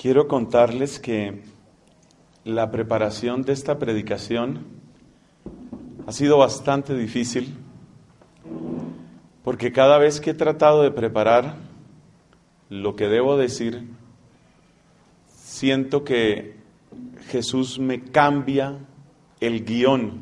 Quiero contarles que la preparación de esta predicación ha sido bastante difícil, porque cada vez que he tratado de preparar lo que debo decir, siento que Jesús me cambia el guión.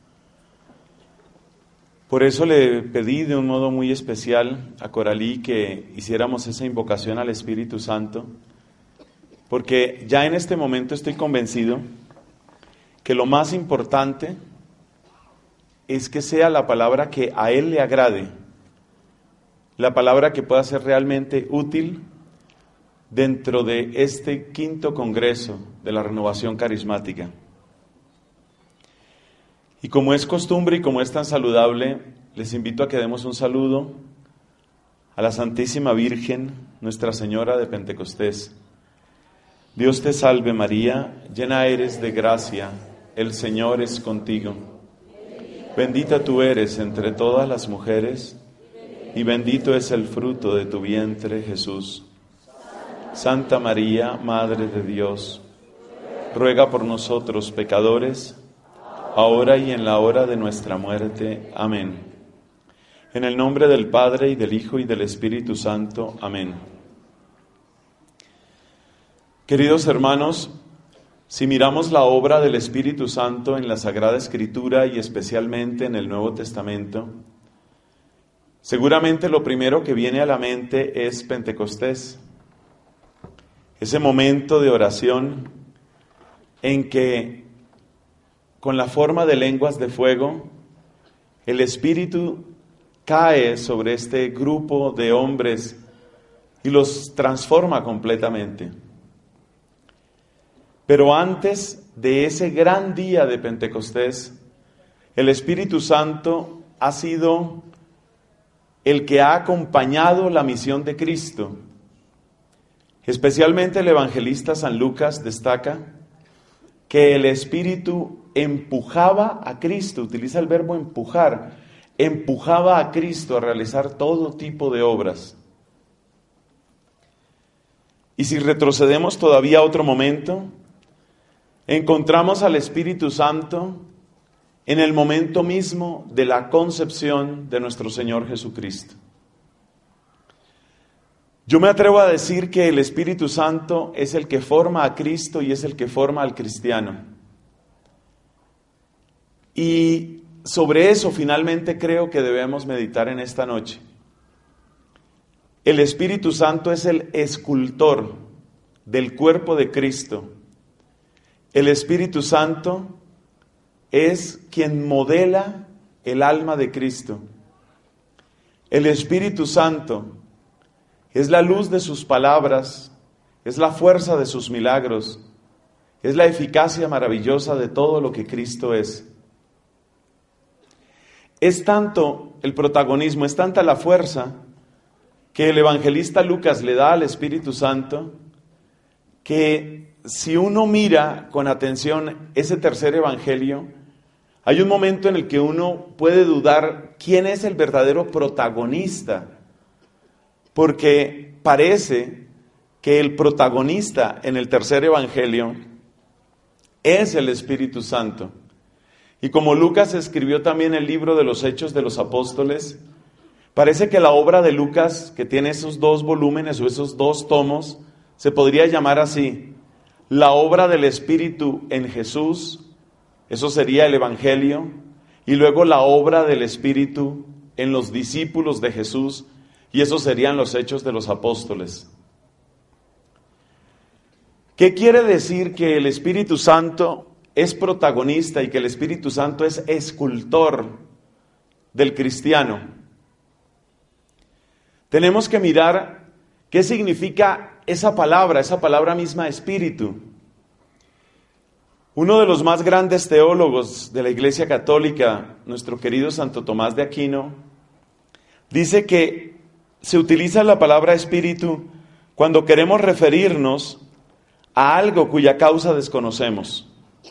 Por eso le pedí de un modo muy especial a Coralí que hiciéramos esa invocación al Espíritu Santo, porque ya en este momento estoy convencido que lo más importante es que sea la palabra que a Él le agrade, la palabra que pueda ser realmente útil dentro de este quinto congreso de la renovación carismática. Y como es costumbre y como es tan saludable, les invito a que demos un saludo a la Santísima Virgen, Nuestra Señora de Pentecostés. Dios te salve María, llena eres de gracia, el Señor es contigo. Bendita tú eres entre todas las mujeres, y bendito es el fruto de tu vientre, Jesús. Santa María, Madre de Dios, ruega por nosotros pecadores, ahora y en la hora de nuestra muerte. Amén. En el nombre del Padre, y del Hijo, y del Espíritu Santo. Amén. Queridos hermanos, si miramos la obra del Espíritu Santo en la Sagrada Escritura y especialmente en el Nuevo Testamento, seguramente lo primero que viene a la mente es Pentecostés. Ese momento de oración en que, con la forma de lenguas de fuego, el Espíritu cae sobre este grupo de hombres y los transforma completamente. Pero antes de ese gran día de Pentecostés, el Espíritu Santo ha sido el que ha acompañado la misión de Cristo. Especialmente el evangelista San Lucas destaca que el Espíritu empujaba a Cristo, utiliza el verbo empujar, empujaba a Cristo a realizar todo tipo de obras. Y si retrocedemos todavía a otro momento, encontramos al Espíritu Santo en el momento mismo de la concepción de nuestro Señor Jesucristo. Yo me atrevo a decir que el Espíritu Santo es el que forma a Cristo y es el que forma al cristiano. Y sobre eso finalmente creo que debemos meditar en esta noche. El Espíritu Santo es el escultor del cuerpo de Cristo. El Espíritu Santo es quien modela el alma de Cristo. El Espíritu Santo es la luz de sus palabras, es la fuerza de sus milagros, es la eficacia maravillosa de todo lo que Cristo es. Es tanto el protagonismo, es tanta la fuerza que el evangelista Lucas le da al Espíritu Santo, que si uno mira con atención ese tercer evangelio, hay un momento en el que uno puede dudar quién es el verdadero protagonista, porque parece que el protagonista en el tercer evangelio es el Espíritu Santo. Y como Lucas escribió también el libro de los Hechos de los Apóstoles, parece que la obra de Lucas, que tiene esos 2 volúmenes o esos 2 tomos, se podría llamar así: la obra del Espíritu en Jesús, eso sería el Evangelio, y luego la obra del Espíritu en los discípulos de Jesús, y esos serían los Hechos de los Apóstoles. ¿Qué quiere decir que el Espíritu Santo es protagonista y que el Espíritu Santo es escultor del cristiano? Tenemos que mirar qué significa esa palabra misma espíritu. Uno de los más grandes teólogos de la Iglesia Católica, nuestro querido Santo Tomás de Aquino, dice que se utiliza la palabra espíritu cuando queremos referirnos a algo cuya causa desconocemos.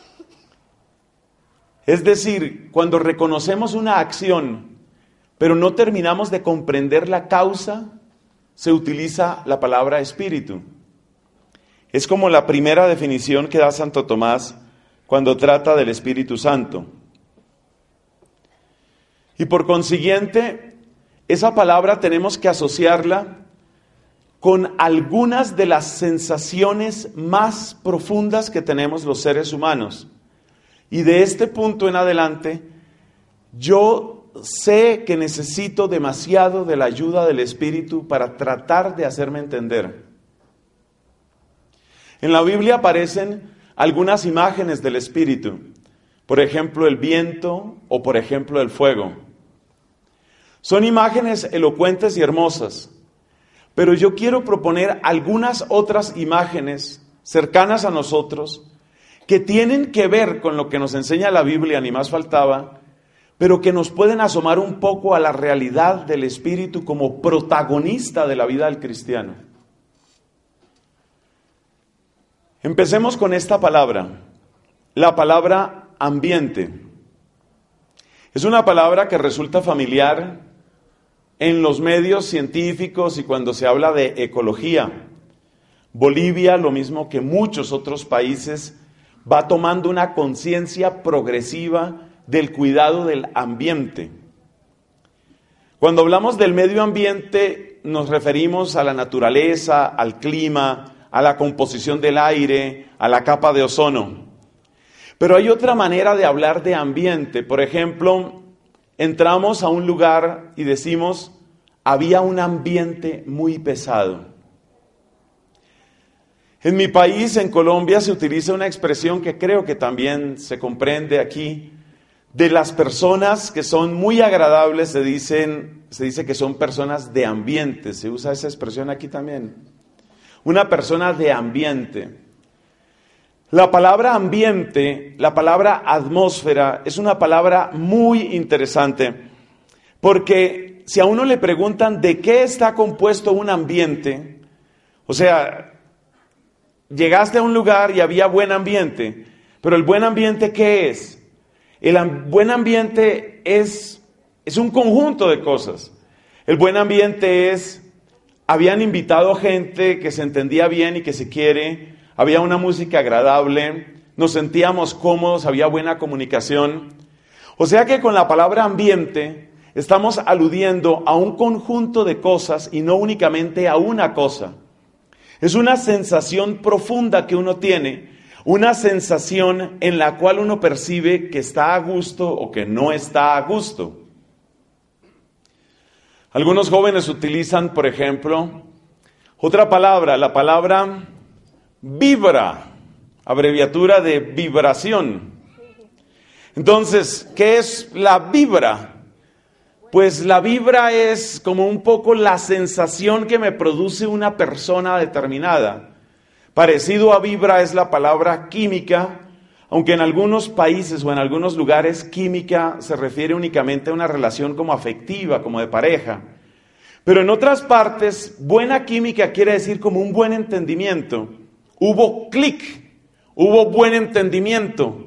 Es decir, cuando reconocemos una acción, pero no terminamos de comprender la causa, se utiliza la palabra espíritu. Es como la primera definición que da Santo Tomás cuando trata del Espíritu Santo. Y por consiguiente, esa palabra tenemos que asociarla con algunas de las sensaciones más profundas que tenemos los seres humanos. Y de este punto en adelante, yo sé que necesito demasiado de la ayuda del Espíritu para tratar de hacerme entender. En la Biblia aparecen algunas imágenes del Espíritu, por ejemplo el viento o por ejemplo el fuego. Son imágenes elocuentes y hermosas, pero yo quiero proponer algunas otras imágenes cercanas a nosotros que tienen que ver con lo que nos enseña la Biblia, ni más faltaba, pero que nos pueden asomar un poco a la realidad del Espíritu como protagonista de la vida del cristiano. Empecemos con esta palabra, la palabra ambiente. Es una palabra que resulta familiar en los medios científicos y cuando se habla de ecología. Bolivia, lo mismo que muchos otros países, va tomando una conciencia progresiva del cuidado del ambiente. Cuando hablamos del medio ambiente, nos referimos a la naturaleza, al clima, a la composición del aire, a la capa de ozono. Pero hay otra manera de hablar de ambiente. Por ejemplo, entramos a un lugar y decimos, había un ambiente muy pesado. En mi país, en Colombia, se utiliza una expresión que creo que también se comprende aquí. De las personas que son muy agradables, se dice que son personas de ambiente. Se usa esa expresión aquí también. Una persona de ambiente. La palabra ambiente, la palabra atmósfera, es una palabra muy interesante, porque si a uno le preguntan de qué está compuesto un ambiente, o sea, llegaste a un lugar y había buen ambiente, pero el buen ambiente, ¿qué es? El buen ambiente es un conjunto de cosas. El buen ambiente es, habían invitado gente que se entendía bien y que se quiere, había una música agradable, nos sentíamos cómodos, había buena comunicación. O sea que con la palabra ambiente estamos aludiendo a un conjunto de cosas y no únicamente a una cosa. Es una sensación profunda que uno tiene, una sensación en la cual uno percibe que está a gusto o que no está a gusto. Algunos jóvenes utilizan, por ejemplo, otra palabra, la palabra vibra, abreviatura de vibración. Entonces, ¿qué es la vibra? Pues la vibra es como un poco la sensación que me produce una persona determinada. Parecido a vibra es la palabra química, aunque en algunos países o en algunos lugares química se refiere únicamente a una relación como afectiva, como de pareja. Pero en otras partes, buena química quiere decir como un buen entendimiento. Hubo clic, hubo buen entendimiento,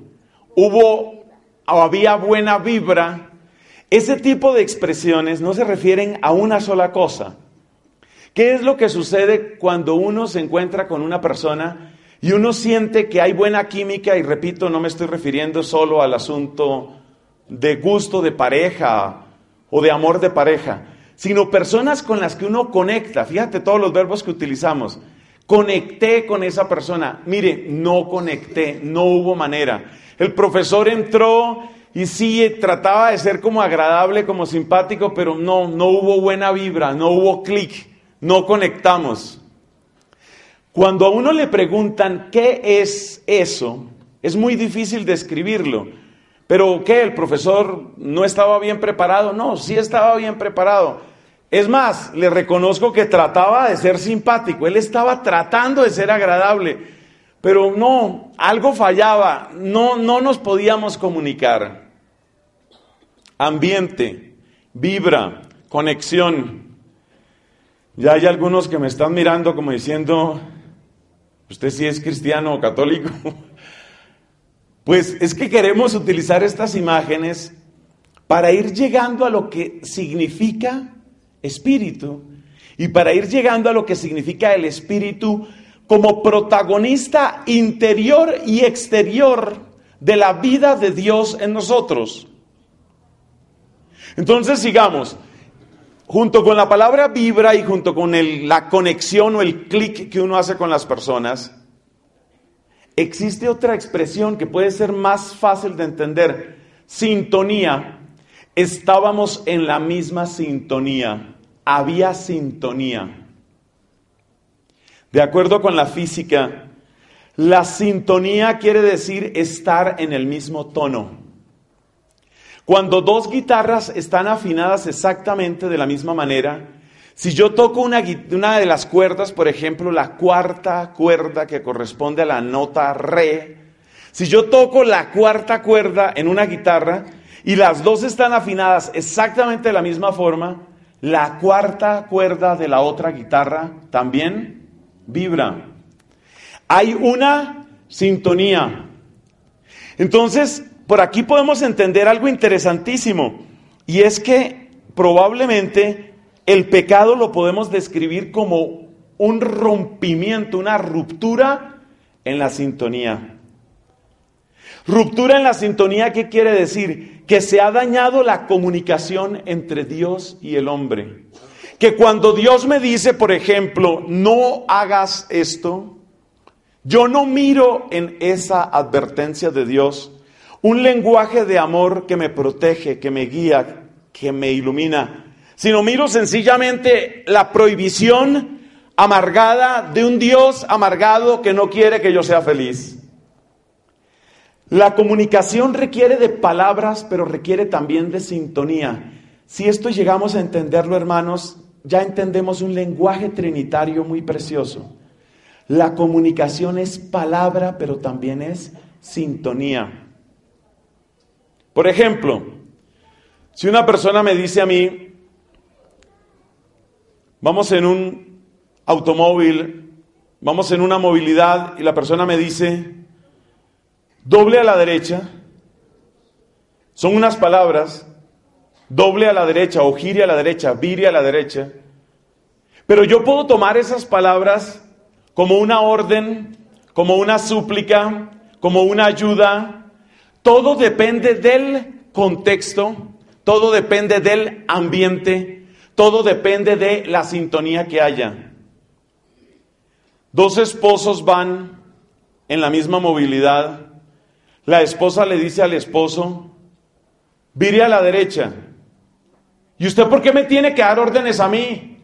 había buena vibra. Ese tipo de expresiones no se refieren a una sola cosa. ¿Qué es lo que sucede cuando uno se encuentra con una persona y uno siente que hay buena química? Y repito, no me estoy refiriendo solo al asunto de gusto de pareja o de amor de pareja, sino personas con las que uno conecta. Fíjate todos los verbos que utilizamos. Conecté con esa persona. Mire, no conecté, no hubo manera. El profesor entró y sí, trataba de ser como agradable, como simpático, pero no hubo buena vibra, no hubo clic, no conectamos. Cuando a uno le preguntan qué es eso, es muy difícil describirlo. ¿Pero qué? ¿El profesor no estaba bien preparado? No, sí estaba bien preparado. Es más, le reconozco que trataba de ser simpático, él estaba tratando de ser agradable, pero no, algo fallaba, no nos podíamos comunicar. Ambiente, vibra, conexión. Ya hay algunos que me están mirando como diciendo, ¿usted sí es cristiano o católico? Pues es que queremos utilizar estas imágenes para ir llegando a lo que significa espíritu y para ir llegando a lo que significa el espíritu como protagonista interior y exterior de la vida de Dios en nosotros. Entonces sigamos. Junto con la palabra vibra y junto con la conexión o el clic que uno hace con las personas, existe otra expresión que puede ser más fácil de entender. Sintonía. Estábamos en la misma sintonía. Había sintonía. De acuerdo con la física, la sintonía quiere decir estar en el mismo tono. Cuando dos guitarras están afinadas exactamente de la misma manera, si yo toco una de las cuerdas, por ejemplo, la cuarta cuerda que corresponde a la nota re, si yo toco la cuarta cuerda en una guitarra y las dos están afinadas exactamente de la misma forma, la cuarta cuerda de la otra guitarra también vibra. Hay una sintonía. Entonces, por aquí podemos entender algo interesantísimo, y es que probablemente el pecado lo podemos describir como un rompimiento, una ruptura en la sintonía. Ruptura en la sintonía, ¿qué quiere decir? Que se ha dañado la comunicación entre Dios y el hombre. Que cuando Dios me dice, por ejemplo, no hagas esto, yo no miro en esa advertencia de Dios un lenguaje de amor que me protege, que me guía, que me ilumina, sino miro sencillamente la prohibición amargada de un Dios amargado que no quiere que yo sea feliz. La comunicación requiere de palabras, pero requiere también de sintonía. Si esto llegamos a entenderlo, hermanos, ya entendemos un lenguaje trinitario muy precioso. La comunicación es palabra, pero también es sintonía. Por ejemplo, si una persona me dice a mí, vamos en un automóvil, vamos en una movilidad, y la persona me dice, doble a la derecha, son unas palabras, doble a la derecha, o gire a la derecha, vire a la derecha, pero yo puedo tomar esas palabras como una orden, como una súplica, como una ayuda. Todo depende del contexto, todo depende del ambiente, todo depende de la sintonía que haya. Dos esposos van en la misma movilidad. La esposa le dice al esposo, vire a la derecha. ¿Y usted por qué me tiene que dar órdenes a mí?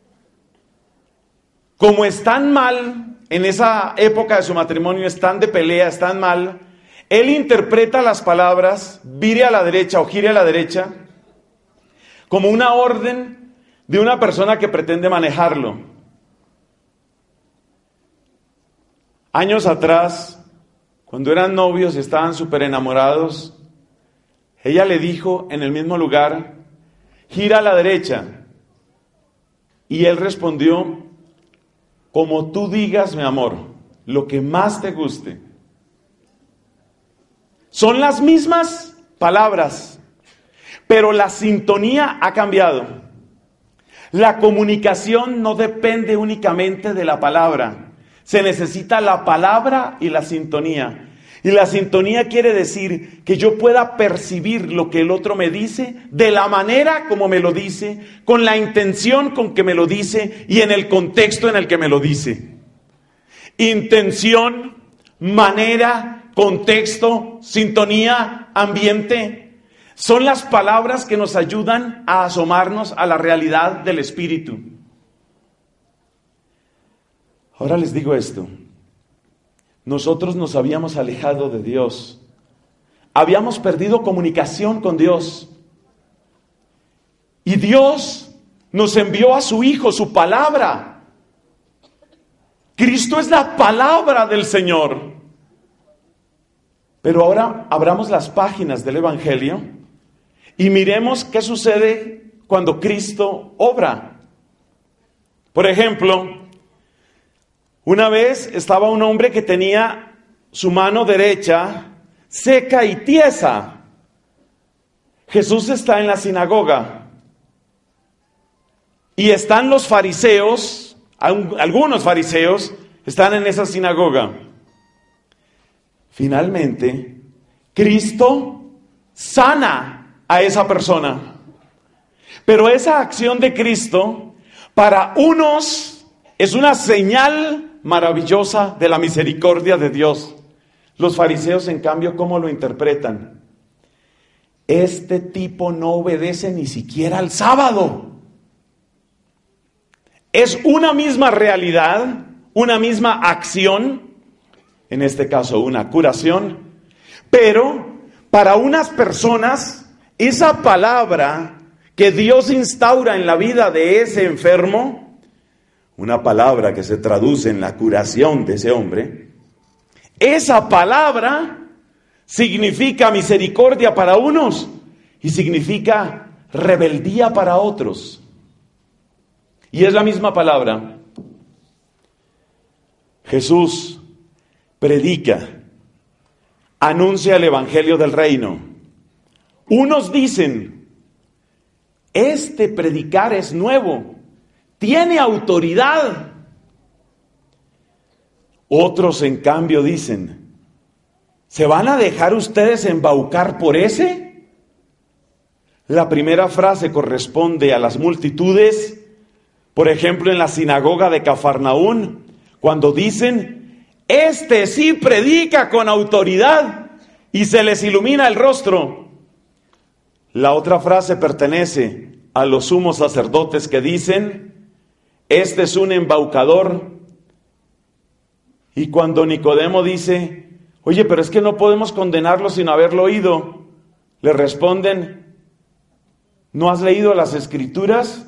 Como están mal, en esa época de su matrimonio, están de pelea, están mal, él interpreta las palabras, vire a la derecha o gire a la derecha, como una orden de una persona que pretende manejarlo. Años atrás, cuando eran novios y estaban súper enamorados, ella le dijo en el mismo lugar, gira a la derecha. Y él respondió, como tú digas, mi amor, lo que más te guste. Son las mismas palabras, pero la sintonía ha cambiado. La comunicación no depende únicamente de la palabra. Se necesita la palabra y la sintonía. Y la sintonía quiere decir que yo pueda percibir lo que el otro me dice, de la manera como me lo dice, con la intención con que me lo dice y en el contexto en el que me lo dice. Intención, manera, contexto, sintonía, ambiente, son las palabras que nos ayudan a asomarnos a la realidad del Espíritu. Ahora les digo esto. Nosotros nos habíamos alejado de Dios. Habíamos perdido comunicación con Dios. Y Dios nos envió a su Hijo, su palabra. Cristo es la palabra del Señor. Pero ahora abramos las páginas del Evangelio y miremos qué sucede cuando Cristo obra. Por ejemplo, una vez estaba un hombre que tenía su mano derecha seca y tiesa. Jesús está en la sinagoga y están los fariseos, algunos fariseos, están en esa sinagoga. Finalmente, Cristo sana a esa persona. Pero esa acción de Cristo, para unos, es una señal maravillosa de la misericordia de Dios. Los fariseos, en cambio, ¿cómo lo interpretan? Este tipo no obedece ni siquiera al sábado. Es una misma realidad, una misma acción, en este caso una curación, pero para unas personas esa palabra que Dios instaura en la vida de ese enfermo, una palabra que se traduce en la curación de ese hombre, esa palabra significa misericordia para unos y significa rebeldía para otros. Y es la misma palabra. Jesús predica, anuncia el evangelio del reino. Unos dicen, este predicar es nuevo, tiene autoridad. Otros, en cambio, dicen, ¿se van a dejar ustedes embaucar por ese? La primera frase corresponde a las multitudes, por ejemplo, en la sinagoga de Cafarnaún, cuando dicen, este sí predica con autoridad, y se les ilumina el rostro. La otra frase pertenece a los sumos sacerdotes que dicen, este es un embaucador. Y cuando Nicodemo dice, oye, pero es que no podemos condenarlo sin haberlo oído, le responden, ¿no has leído las Escrituras?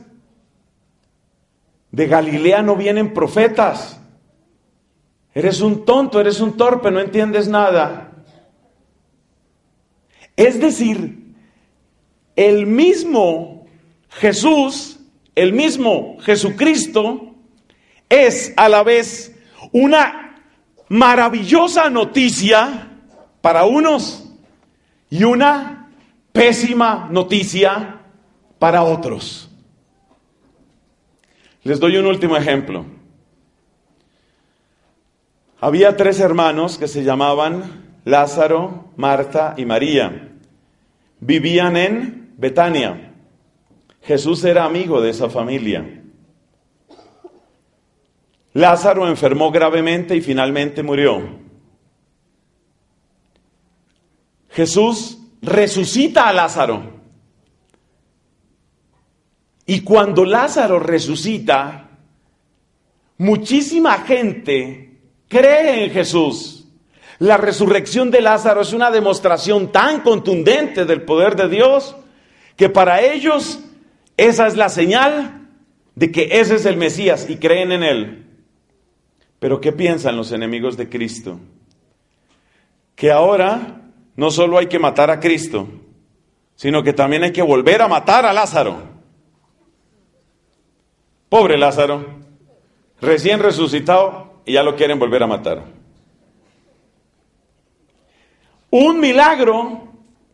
De Galilea no vienen profetas. Eres un tonto, eres un torpe, no entiendes nada. Es decir, el mismo Jesús, el mismo Jesucristo, es a la vez una maravillosa noticia para unos y una pésima noticia para otros. Les doy un último ejemplo. Había 3 hermanos que se llamaban Lázaro, Marta y María. Vivían en Betania. Jesús era amigo de esa familia. Lázaro enfermó gravemente y finalmente murió. Jesús resucita a Lázaro. Y cuando Lázaro resucita, muchísima gente cree en Jesús. La resurrección de Lázaro es una demostración tan contundente del poder de Dios que para ellos esa es la señal de que ese es el Mesías y creen en él. Pero ¿qué piensan los enemigos de Cristo? Que ahora no solo hay que matar a Cristo, sino que también hay que volver a matar a Lázaro. Pobre Lázaro, recién resucitado y ya lo quieren volver a matar. Un milagro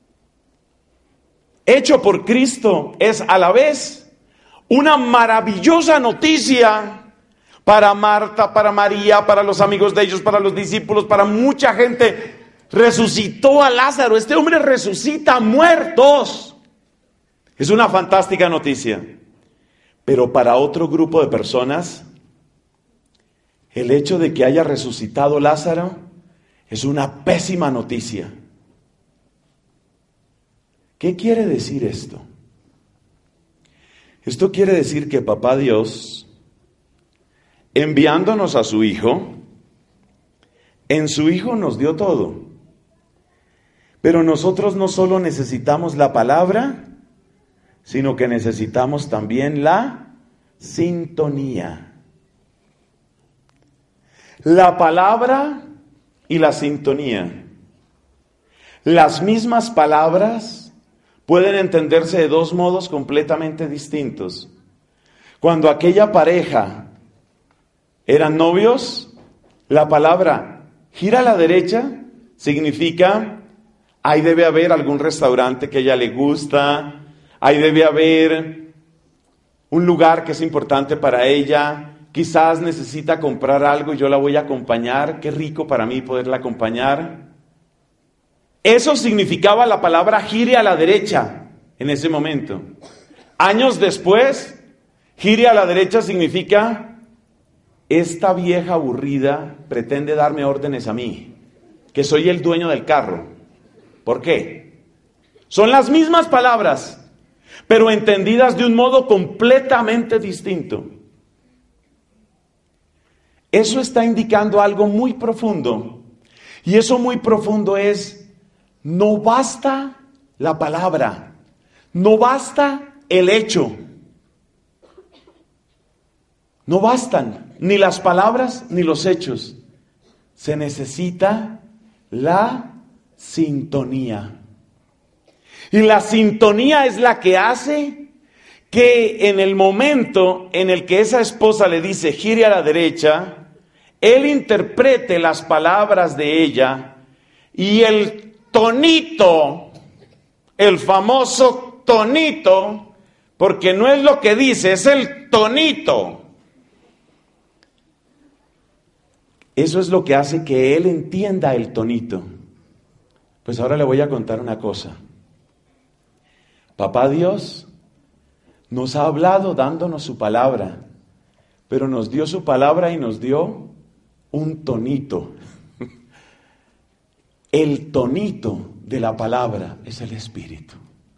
hecho por Cristo es a la vez una maravillosa noticia para Marta, para María, para los amigos de ellos, para los discípulos, para mucha gente. Resucitó a Lázaro, este hombre resucita muertos. Es una fantástica noticia. Pero para otro grupo de personas, el hecho de que haya resucitado Lázaro es una pésima noticia. ¿Qué quiere decir esto? Esto quiere decir que Papá Dios, enviándonos a su Hijo, en su Hijo nos dio todo. Pero nosotros no solo necesitamos la palabra, sino que necesitamos también la sintonía. La palabra y la sintonía. Las mismas palabras pueden entenderse de 2 modos completamente distintos. Cuando aquella pareja eran novios, la palabra gira a la derecha significa ahí debe haber algún restaurante que a ella le gusta, ahí debe haber un lugar que es importante para ella, quizás necesita comprar algo y yo la voy a acompañar. Qué rico para mí poderla acompañar. Eso significaba la palabra gire a la derecha en ese momento. Años después, gire a la derecha significa: esta vieja aburrida pretende darme órdenes a mí, que soy el dueño del carro. ¿Por qué? Son las mismas palabras, pero entendidas de un modo completamente distinto. Eso está indicando algo muy profundo. Y eso muy profundo es: no basta la palabra, no basta el hecho. No bastan ni las palabras ni los hechos. Se necesita la sintonía. Y la sintonía es la que hace que en el momento en el que esa esposa le dice gire a la derecha, él interprete las palabras de ella y el tonito, el famoso tonito, porque no es lo que dice, es el tonito. Eso es lo que hace que él entienda el tonito. Pues ahora le voy a contar una cosa. Papá Dios nos ha hablado dándonos su palabra, pero nos dio su palabra y nos dio un tonito. El tonito de la palabra es el Espíritu.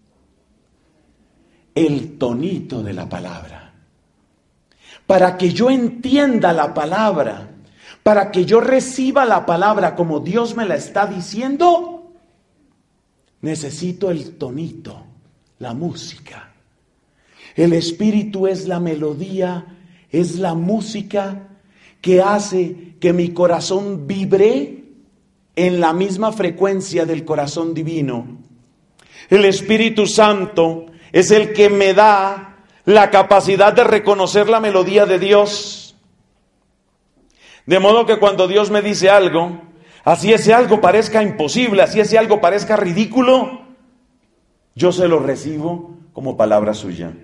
El tonito de la palabra. Para que yo entienda la palabra, para que yo reciba la palabra como Dios me la está diciendo, necesito el tonito, la música. El Espíritu es la melodía, es la música que hace que mi corazón vibre en la misma frecuencia del corazón divino. El Espíritu Santo es el que me da la capacidad de reconocer la melodía de Dios. De modo que cuando Dios me dice algo, así ese algo parezca imposible, así ese algo parezca ridículo, yo se lo recibo como palabra suya.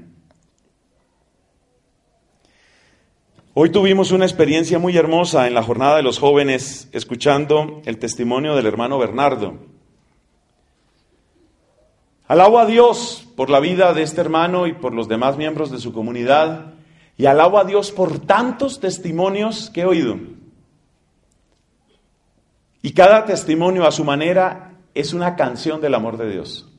Hoy tuvimos una experiencia muy hermosa en la jornada de los jóvenes, escuchando el testimonio del hermano Bernardo. Alabo a Dios por la vida de este hermano y por los demás miembros de su comunidad, y alabo a Dios por tantos testimonios que he oído. Y cada testimonio a su manera es una canción del amor de Dios.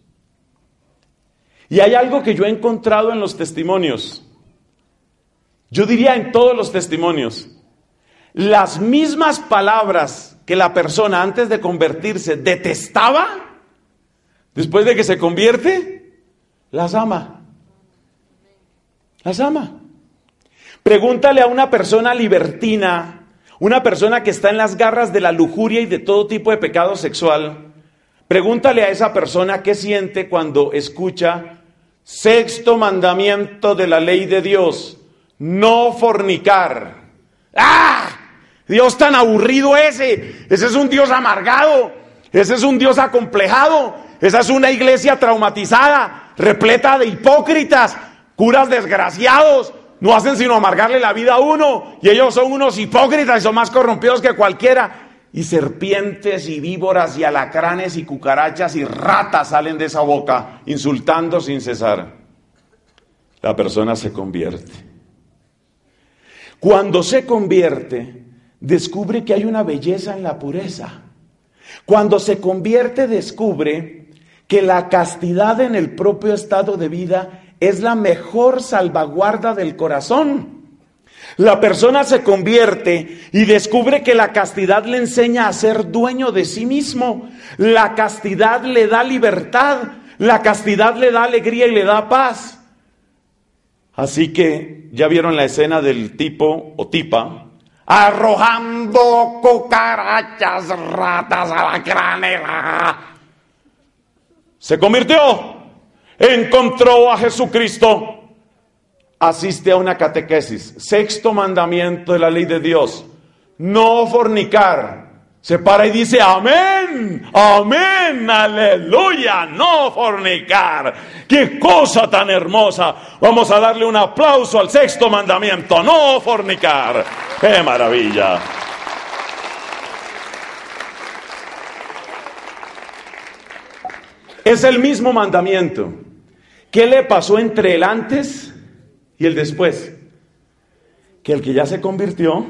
Y hay algo que yo he encontrado en los testimonios. Yo diría en todos los testimonios, las mismas palabras que la persona antes de convertirse detestaba, después de que se convierte, las ama. Las ama. Pregúntale a una persona libertina, una persona que está en las garras de la lujuria y de todo tipo de pecado sexual, pregúntale a esa persona qué siente cuando escucha: sexto mandamiento de la ley de Dios, no fornicar. ¡Ah! Dios tan aburrido ese es un Dios amargado, ese es un Dios acomplejado, esa es una iglesia traumatizada, repleta de hipócritas, curas desgraciados, no hacen sino amargarle la vida a uno, y ellos son unos hipócritas y son más corrompidos que cualquiera, y serpientes y víboras y alacranes y cucarachas y ratas salen de esa boca, insultando sin cesar. La persona se convierte. Cuando se convierte, descubre que hay una belleza en la pureza. Cuando se convierte, descubre que la castidad en el propio estado de vida es la mejor salvaguarda del corazón. La persona se convierte y descubre que la castidad le enseña a ser dueño de sí mismo. La castidad le da libertad, la castidad le da alegría y le da paz. Así que ya vieron la escena del tipo o tipa arrojando cucarachas, ratas, alacranes. Se convirtió, encontró a Jesucristo, asiste a una catequesis. Sexto mandamiento de la ley de Dios: no fornicar. se para y dice: amén, amén, aleluya, no fornicar. ¡Qué cosa tan hermosa! Vamos a darle un aplauso al sexto mandamiento: no fornicar. ¡Qué maravilla! Es el mismo mandamiento. ¿Qué le pasó entre el antes y el después? Que el que ya se convirtió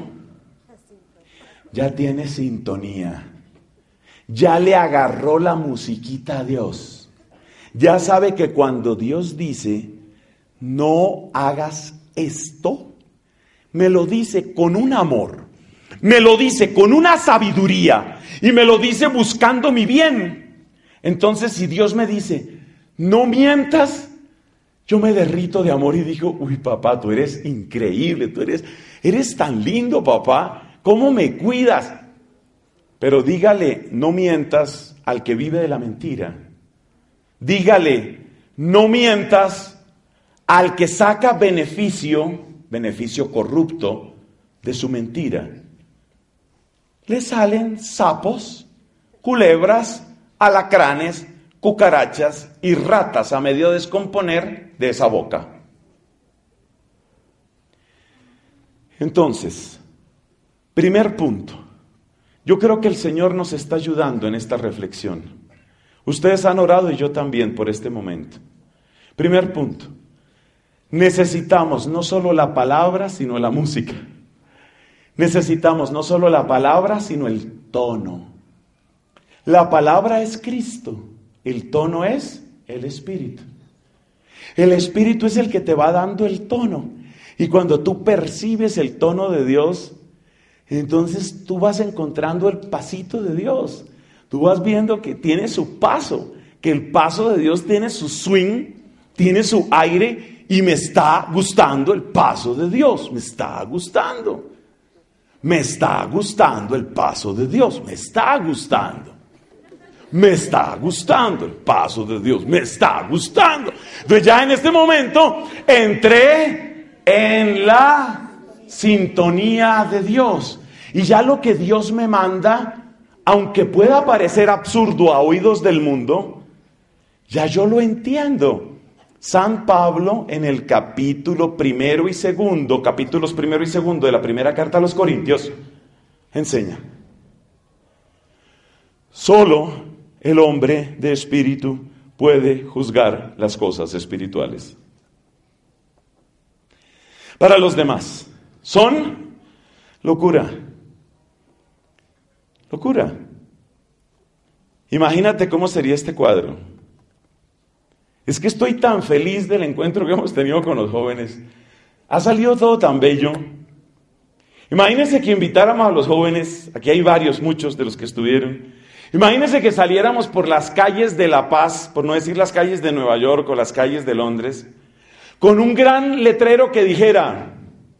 ya tiene sintonía, ya le agarró la musiquita a Dios, ya sabe que cuando Dios dice no hagas esto, me lo dice con un amor, me lo dice con una sabiduría y me lo dice buscando mi bien. Entonces, si Dios me dice no mientas, yo me derrito de amor y digo: uy, papá, tú eres increíble, tú eres tan lindo, papá. ¿Cómo me cuidas? Pero dígale: no mientas al que vive de la mentira. Dígale: no mientas al que saca beneficio corrupto de su mentira. Le salen sapos, culebras, alacranes, cucarachas y ratas a medio descomponer de esa boca. Entonces, primer punto, yo creo que el Señor nos está ayudando en esta reflexión. Ustedes han orado y yo también por este momento. Primer punto, necesitamos no solo la palabra, sino la música. Necesitamos no solo la palabra, sino el tono. La palabra es Cristo, el tono es el Espíritu. El Espíritu es el que te va dando el tono. Y cuando tú percibes el tono de Dios, entonces tú vas encontrando el pasito de Dios. Tú vas viendo que tiene su paso, que el paso de Dios tiene su swing, tiene su aire, y me está gustando el paso de Dios. Me está gustando el paso de Dios. Me está gustando el paso de Dios. Me está gustando. Entonces ya en este momento entré en la sintonía de Dios. Y ya lo que Dios me manda, aunque pueda parecer absurdo a oídos del mundo, ya yo lo entiendo. San Pablo, en el capítulos primero y segundo de la primera carta a los Corintios, enseña: solo el hombre de espíritu puede juzgar las cosas espirituales. Para los demás, son locura. Locura. Imagínate cómo sería este cuadro. Es que estoy tan feliz del encuentro que hemos tenido con los jóvenes. Ha salido todo tan bello. Imagínense que invitáramos a los jóvenes, aquí hay muchos de los que estuvieron. Imagínense que saliéramos por las calles de La Paz, por no decir las calles de Nueva York o las calles de Londres, con un gran letrero que dijera: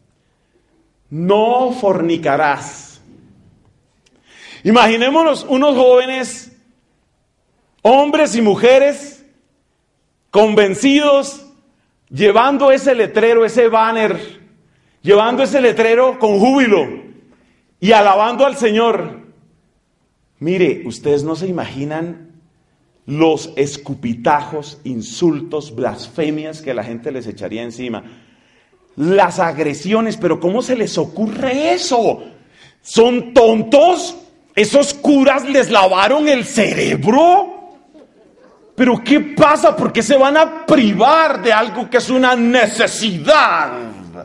no fornicarás. Imaginémonos unos jóvenes, hombres y mujeres, convencidos, llevando ese letrero, ese banner, llevando ese letrero con júbilo y alabando al Señor. Mire, ustedes no se imaginan los escupitajos, insultos, blasfemias que la gente les echaría encima. Las agresiones, pero ¿cómo se les ocurre eso? ¿Son tontos? ¿Esos curas les lavaron el cerebro? ¿Pero qué pasa? ¿Por qué se van a privar de algo que es una necesidad?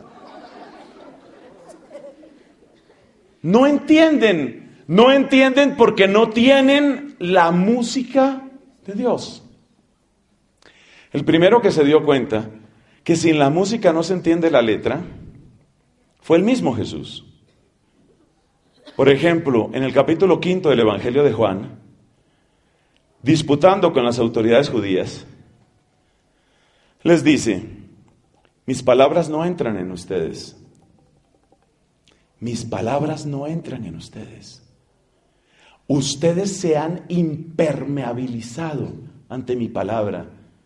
No entienden porque no tienen la música de Dios. El primero que se dio cuenta que sin la música no se entiende la letra fue el mismo Jesús. Por ejemplo, en el capítulo 5 del Evangelio de Juan, disputando con las autoridades judías, les dice: mis palabras no entran en ustedes. Mis palabras no entran en ustedes. Ustedes se han impermeabilizado ante mi palabra.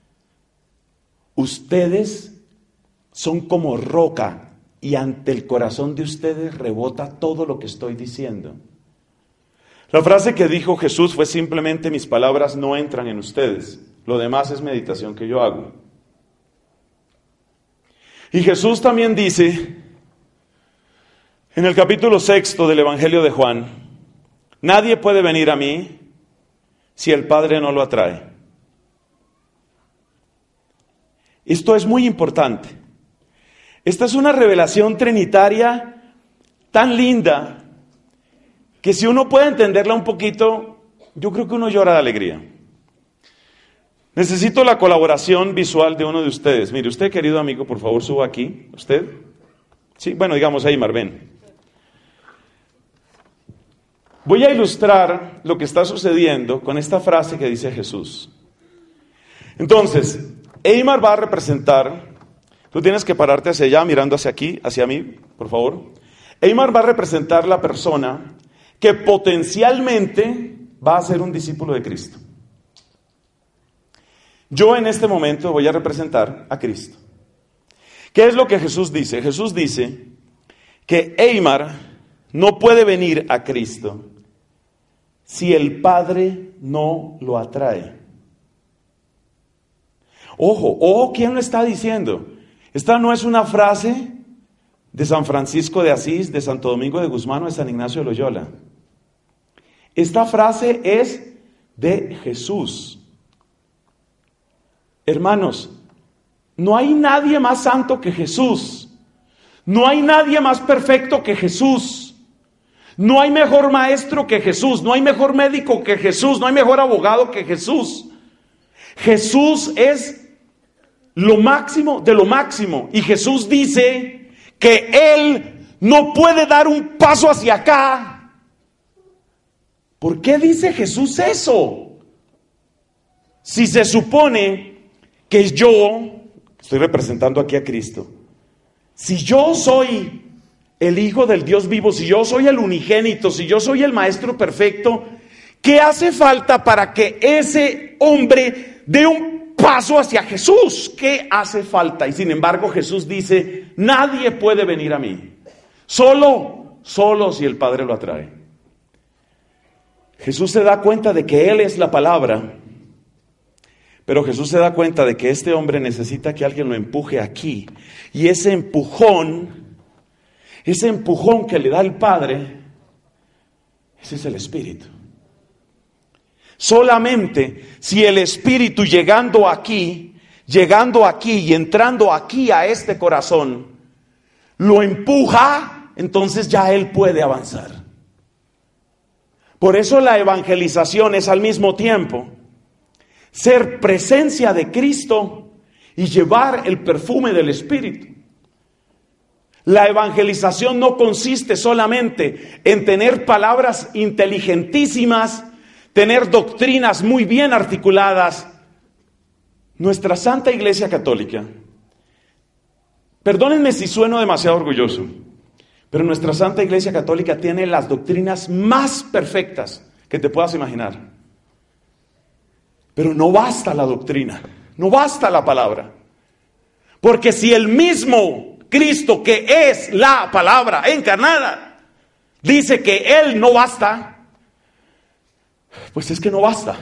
Ustedes son como roca y ante el corazón de ustedes rebota todo lo que estoy diciendo. La frase que dijo Jesús fue simplemente: mis palabras no entran en ustedes, lo demás es meditación que yo hago. Y Jesús también dice en el capítulo 6 del Evangelio de Juan: nadie puede venir a mí si el Padre no lo atrae. Esto es muy importante. Esta es una revelación trinitaria tan linda que si uno puede entenderla un poquito, yo creo que uno llora de alegría. Necesito la colaboración visual de uno de ustedes. Mire, usted, querido amigo, por favor, suba aquí. ¿Usted? Sí, bueno, digamos Eymar, ven. Voy a ilustrar lo que está sucediendo con esta frase que dice Jesús. Entonces, Eymar va a representar, tú tienes que pararte hacia allá, mirando hacia aquí, hacia mí, por favor. Eymar va a representar la persona que potencialmente va a ser un discípulo de Cristo. Yo en este momento voy a representar a Cristo. ¿Qué es lo que Jesús dice? Jesús dice que Eymar no puede venir a Cristo si el Padre no lo atrae. Ojo, ¿quién lo está diciendo? Esta no es una frase de San Francisco de Asís, de Santo Domingo de Guzmán o de San Ignacio de Loyola. Esta frase es de Jesús. Hermanos, no hay nadie más santo que Jesús. No hay nadie más perfecto que Jesús. No hay mejor maestro que Jesús. No hay mejor médico que Jesús. No hay mejor abogado que Jesús. Jesús es lo máximo de lo máximo. Y Jesús dice que Él no puede dar un paso hacia acá. ¿Por qué dice Jesús eso? Si se supone que yo, estoy representando aquí a Cristo, si yo soy el Hijo del Dios vivo, si yo soy el unigénito, si yo soy el Maestro perfecto, ¿qué hace falta para que ese hombre dé un paso hacia Jesús? ¿Qué hace falta? Y sin embargo Jesús dice: nadie puede venir a mí, solo si el Padre lo atrae. Jesús se da cuenta de que Él es la palabra, pero Jesús se da cuenta de que este hombre necesita que alguien lo empuje aquí. Y ese empujón que le da el Padre, ese es el Espíritu. Solamente si el Espíritu llegando aquí y entrando aquí a este corazón, lo empuja, entonces ya Él puede avanzar. Por eso la evangelización es al mismo tiempo ser presencia de Cristo y llevar el perfume del Espíritu. La evangelización no consiste solamente en tener palabras inteligentísimas, tener doctrinas muy bien articuladas. Nuestra Santa Iglesia Católica, perdónenme si sueno demasiado orgulloso, pero nuestra Santa Iglesia Católica tiene las doctrinas más perfectas que te puedas imaginar. Pero no basta la doctrina, no basta la palabra. Porque si el mismo Cristo, que es la palabra encarnada, dice que Él no basta, pues es que no basta.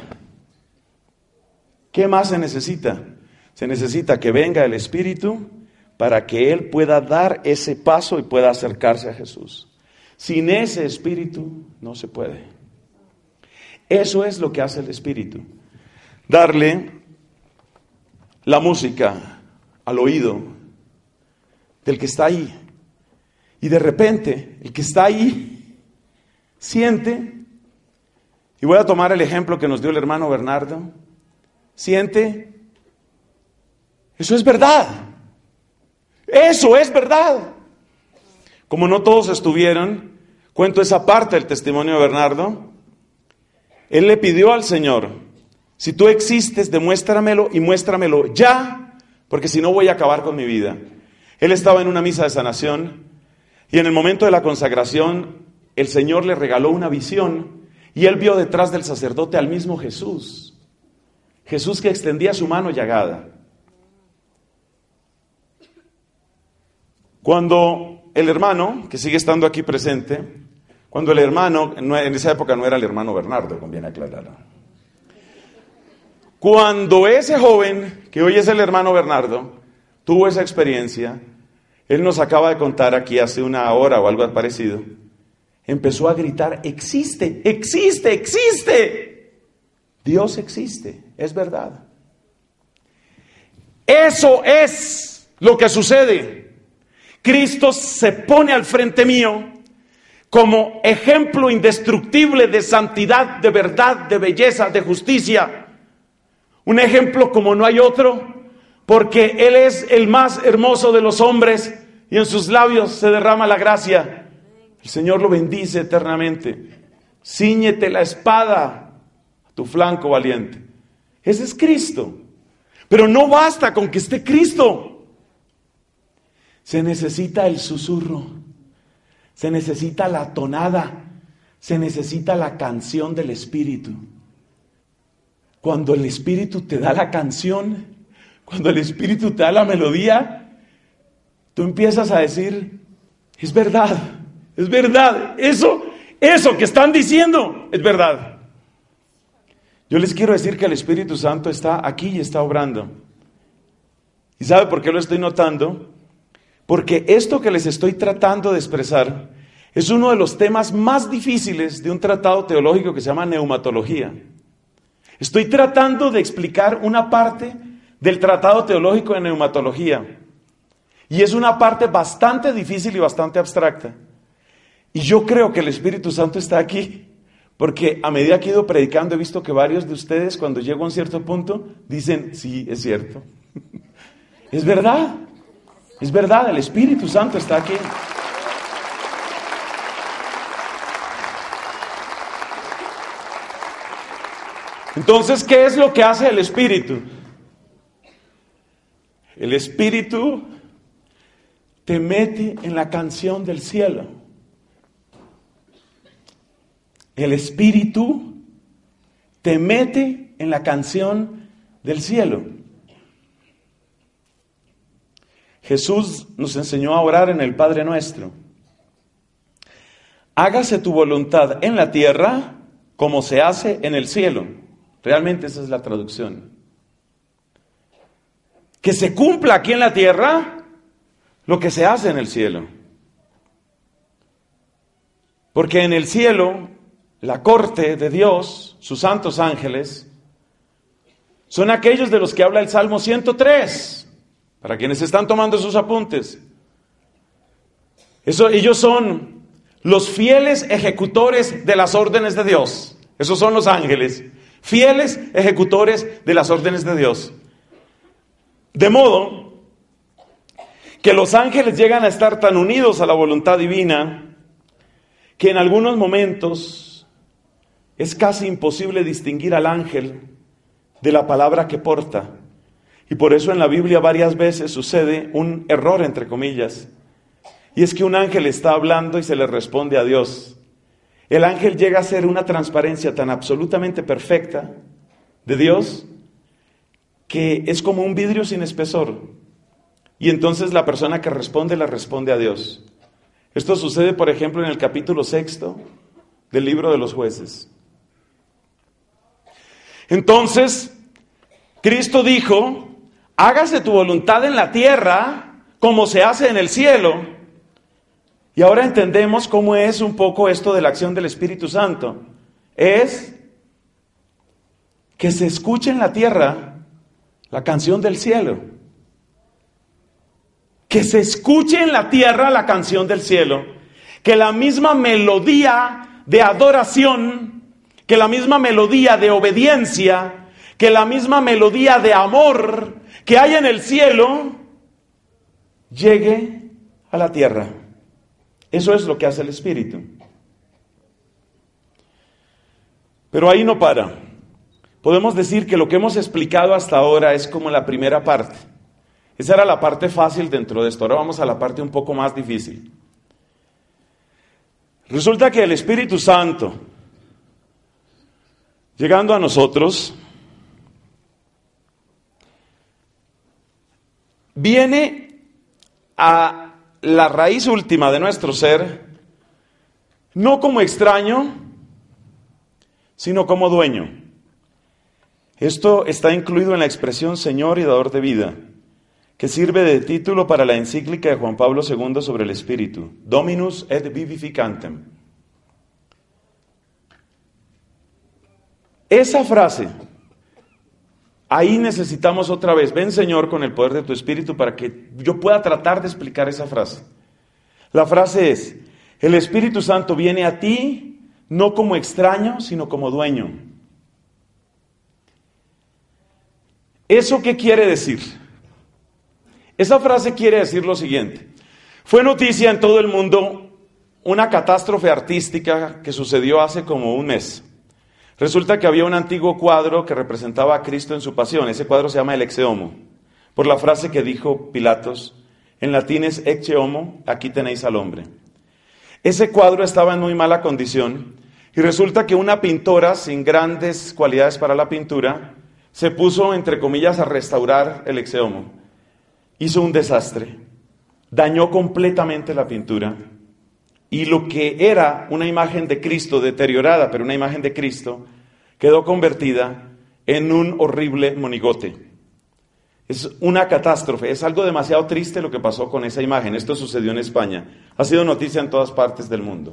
¿Qué más se necesita? Se necesita que venga el Espíritu para que Él pueda dar ese paso y pueda acercarse a Jesús. Sin ese Espíritu no se puede. Eso es lo que hace el Espíritu. Darle la música al oído del que está ahí. Y de repente, el que está ahí siente, y voy a tomar el ejemplo que nos dio el hermano Bernardo, siente, eso es verdad. Eso es verdad. Como no todos estuvieron, cuento esa parte del testimonio de Bernardo. Él le pidió al Señor: si tú existes, demuéstramelo y muéstramelo ya, porque si no voy a acabar con mi vida. Él estaba en una misa de sanación y en el momento de la consagración el Señor le regaló una visión y él vio detrás del sacerdote al mismo Jesús. Jesús que extendía su mano llagada. Cuando el hermano, que sigue estando aquí presente, Cuando el hermano, en esa época no era el hermano Bernardo, conviene aclararlo. Cuando ese joven, que hoy es el hermano Bernardo, tuvo esa experiencia, él nos acaba de contar aquí hace una hora o algo parecido, empezó a gritar: existe, existe, existe. Dios existe, es verdad. Eso es lo que sucede. Cristo se pone al frente mío como ejemplo indestructible de santidad, de verdad, de belleza, de justicia. Un ejemplo como no hay otro, porque Él es el más hermoso de los hombres y en sus labios se derrama la gracia. El Señor lo bendice eternamente. Cíñete la espada a tu flanco valiente. Ese es Cristo. Pero no basta con que esté Cristo. Se necesita el susurro, se necesita la tonada, se necesita la canción del Espíritu. Cuando el Espíritu te da la canción, cuando el Espíritu te da la melodía, tú empiezas a decir: es verdad, eso que están diciendo es verdad. Yo les quiero decir que el Espíritu Santo está aquí y está obrando. ¿Y sabe por qué lo estoy notando? Porque esto que les estoy tratando de expresar es uno de los temas más difíciles de un tratado teológico que se llama neumatología. Estoy tratando de explicar una parte del tratado teológico de neumatología. Y es una parte bastante difícil y bastante abstracta. Y yo creo que el Espíritu Santo está aquí, porque a medida que he ido predicando he visto que varios de ustedes, cuando llego a un cierto punto, dicen: sí, es cierto. Es verdad, el Espíritu Santo está aquí. Entonces, ¿qué es lo que hace el Espíritu? El Espíritu te mete en la canción del cielo. El Espíritu te mete en la canción del cielo. Jesús nos enseñó a orar en el Padre Nuestro. Hágase tu voluntad en la tierra como se hace en el cielo. Realmente esa es la traducción. Que se cumpla aquí en la tierra lo que se hace en el cielo. Porque en el cielo, la corte de Dios, sus santos ángeles, son aquellos de los que habla el Salmo 103, para quienes están tomando sus apuntes. Ellos son los fieles ejecutores de las órdenes de Dios. Esos son los ángeles, fieles ejecutores de las órdenes de Dios. De modo que los ángeles llegan a estar tan unidos a la voluntad divina que en algunos momentos es casi imposible distinguir al ángel de la palabra que porta. Y por eso en la Biblia varias veces sucede un error, entre comillas. Y es que un ángel está hablando y se le responde a Dios. El ángel llega a ser una transparencia tan absolutamente perfecta de Dios que es como un vidrio sin espesor. Y entonces la persona que responde le responde a Dios. Esto sucede, por ejemplo, en el capítulo 6 del libro de los Jueces. Entonces, Cristo dijo: hágase tu voluntad en la tierra como se hace en el cielo. Y ahora entendemos cómo es un poco esto de la acción del Espíritu Santo. Es que se escuche en la tierra la canción del cielo. Que se escuche en la tierra la canción del cielo. Que la misma melodía de adoración, que la misma melodía de obediencia, que la misma melodía de amor que hay en el cielo, llegue a la tierra. Eso es lo que hace el Espíritu. Pero ahí no para. Podemos decir que lo que hemos explicado hasta ahora es como la primera parte. Esa era la parte fácil dentro de esto. Ahora vamos a la parte un poco más difícil. Resulta que el Espíritu Santo, llegando a nosotros, viene a la raíz última de nuestro ser, no como extraño, sino como dueño. Esto está incluido en la expresión Señor y dador de vida, que sirve de título para la encíclica de Juan Pablo II sobre el Espíritu, Dominus et Vivificantem. Esa frase, ahí necesitamos otra vez, ven Señor con el poder de tu Espíritu para que yo pueda tratar de explicar esa frase. La frase es, el Espíritu Santo viene a ti no como extraño, sino como dueño. ¿Eso qué quiere decir? Esa frase quiere decir lo siguiente. Fue noticia en todo el mundo una catástrofe artística que sucedió hace como un mes. Resulta que había un antiguo cuadro que representaba a Cristo en su pasión. Ese cuadro se llama el Ecce Homo, por la frase que dijo Pilatos, en latín es Ecce Homo, aquí tenéis al hombre. Ese cuadro estaba en muy mala condición y resulta que una pintora sin grandes cualidades para la pintura se puso, entre comillas, a restaurar el Ecce Homo. Hizo un desastre, dañó completamente la pintura y lo que era una imagen de Cristo deteriorada, pero una imagen de Cristo, quedó convertida en un horrible monigote. Es una catástrofe, es algo demasiado triste lo que pasó con esa imagen. Esto sucedió en España, ha sido noticia en todas partes del mundo.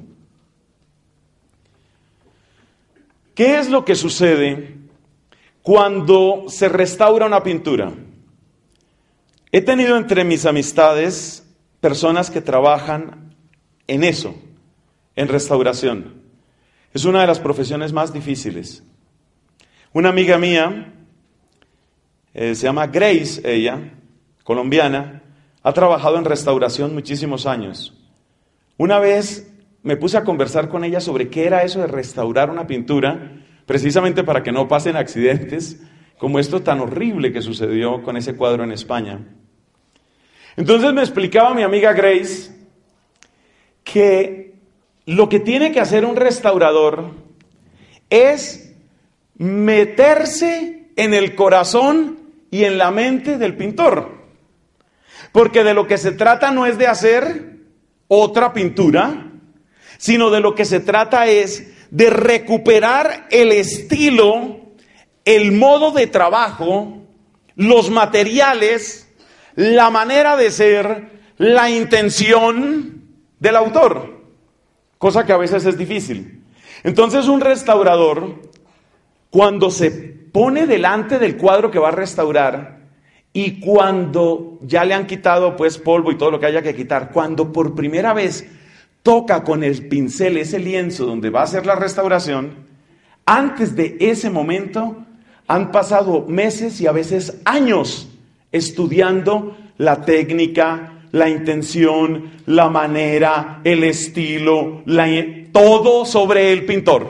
¿Qué es lo que sucede cuando se restaura una pintura? He tenido entre mis amistades personas que trabajan en eso, en restauración. Es una de las profesiones más difíciles. Una amiga mía, se llama Grace, ella, colombiana, ha trabajado en restauración muchísimos años. Una vez me puse a conversar con ella sobre qué era eso de restaurar una pintura, precisamente para que no pasen accidentes como esto tan horrible que sucedió con ese cuadro en España. Entonces me explicaba mi amiga Grace que lo que tiene que hacer un restaurador es meterse en el corazón y en la mente del pintor. Porque de lo que se trata no es de hacer otra pintura, sino de lo que se trata es de recuperar el estilo, el modo de trabajo, los materiales, la manera de ser, la intención del autor, cosa que a veces es difícil. Entonces un restaurador, cuando se pone delante del cuadro que va a restaurar y cuando ya le han quitado pues polvo y todo lo que haya que quitar, cuando por primera vez toca con el pincel ese lienzo donde va a hacer la restauración, antes de ese momento han pasado meses y a veces años estudiando la técnica, la intención, la manera, el estilo, todo sobre el pintor.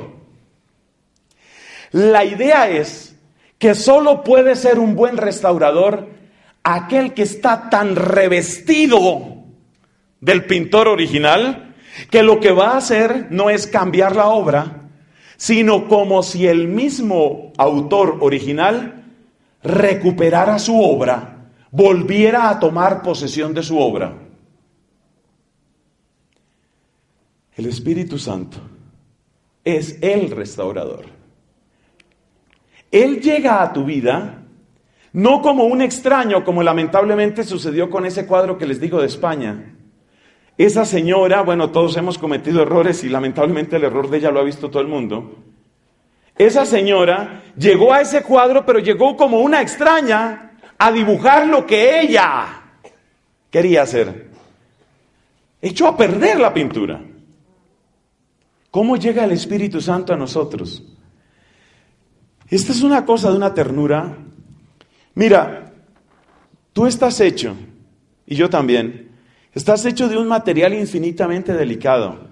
La idea es que solo puede ser un buen restaurador aquel que está tan revestido del pintor original que lo que va a hacer no es cambiar la obra, sino como si el mismo autor original recuperara su obra, volviera a tomar posesión de su obra. El Espíritu Santo es el restaurador. Él llega a tu vida no como un extraño, como lamentablemente sucedió con ese cuadro que les digo de España. Esa señora, bueno, todos hemos cometido errores y lamentablemente el error de ella lo ha visto todo el mundo. Esa señora llegó a ese cuadro, pero llegó como una extraña a dibujar lo que ella quería hacer. Echó a perder la pintura. ¿Cómo llega el Espíritu Santo a nosotros? Esta es una cosa de una ternura. Mira, tú estás hecho, y yo también, estás hecho de un material infinitamente delicado.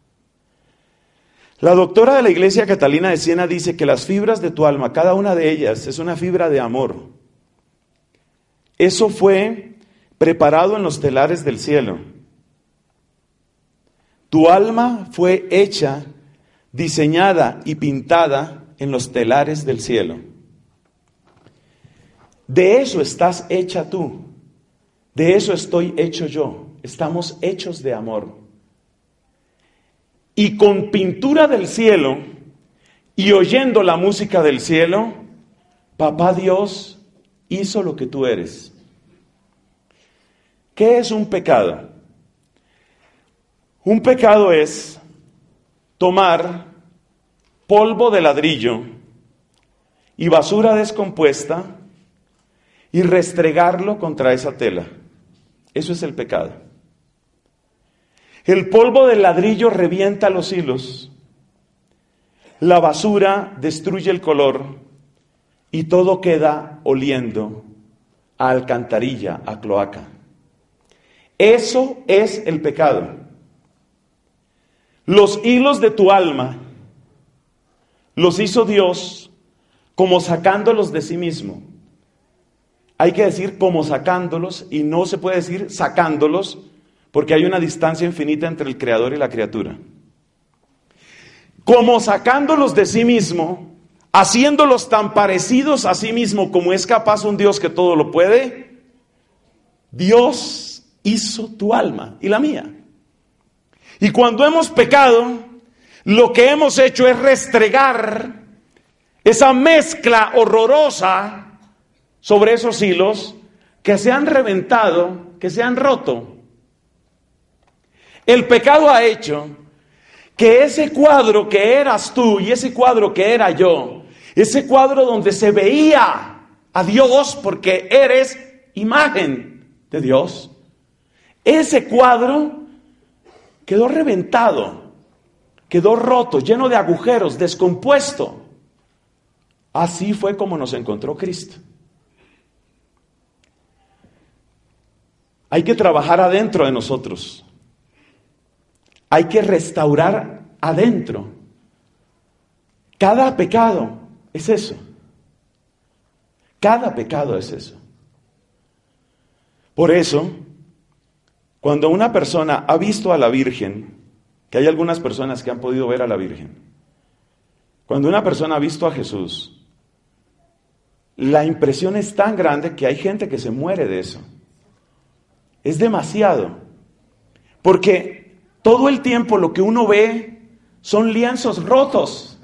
La doctora de la Iglesia Catalina de Siena dice que las fibras de tu alma, cada una de ellas, es una fibra de amor. Eso fue preparado en los telares del cielo. Tu alma fue hecha, diseñada y pintada en los telares del cielo. De eso estás hecha tú. De eso estoy hecho yo. Estamos hechos de amor. y con pintura del cielo y oyendo la música del cielo, Papá Dios hizo lo que tú eres. ¿Qué es un pecado? Un pecado es tomar polvo de ladrillo y basura descompuesta y restregarlo contra esa tela. Eso es el pecado. El polvo del ladrillo revienta los hilos, la basura destruye el color y todo queda oliendo a alcantarilla, a cloaca. Eso es el pecado. Los hilos de tu alma los hizo Dios como sacándolos de sí mismo. Hay que decir como sacándolos y no se puede decir sacándolos porque hay una distancia infinita entre el creador y la criatura. Como sacándolos de sí mismo, haciéndolos tan parecidos a sí mismo como es capaz un Dios que todo lo puede, Dios hizo tu alma y la mía. Y cuando hemos pecado, lo que hemos hecho es restregar esa mezcla horrorosa sobre esos hilos que se han reventado, que se han roto. El pecado ha hecho que ese cuadro que eras tú y ese cuadro que era yo, ese cuadro donde se veía a Dios porque eres imagen de Dios, ese cuadro quedó reventado, quedó roto, lleno de agujeros, descompuesto. Así fue como nos encontró Cristo. Hay que trabajar adentro de nosotros. Hay que restaurar adentro. Cada pecado es eso. Cada pecado es eso. Por eso, cuando una persona ha visto a la Virgen, que hay algunas personas que han podido ver a la Virgen, cuando una persona ha visto a Jesús, la impresión es tan grande que hay gente que se muere de eso. Es demasiado. Porque todo el tiempo lo que uno ve son lienzos rotos.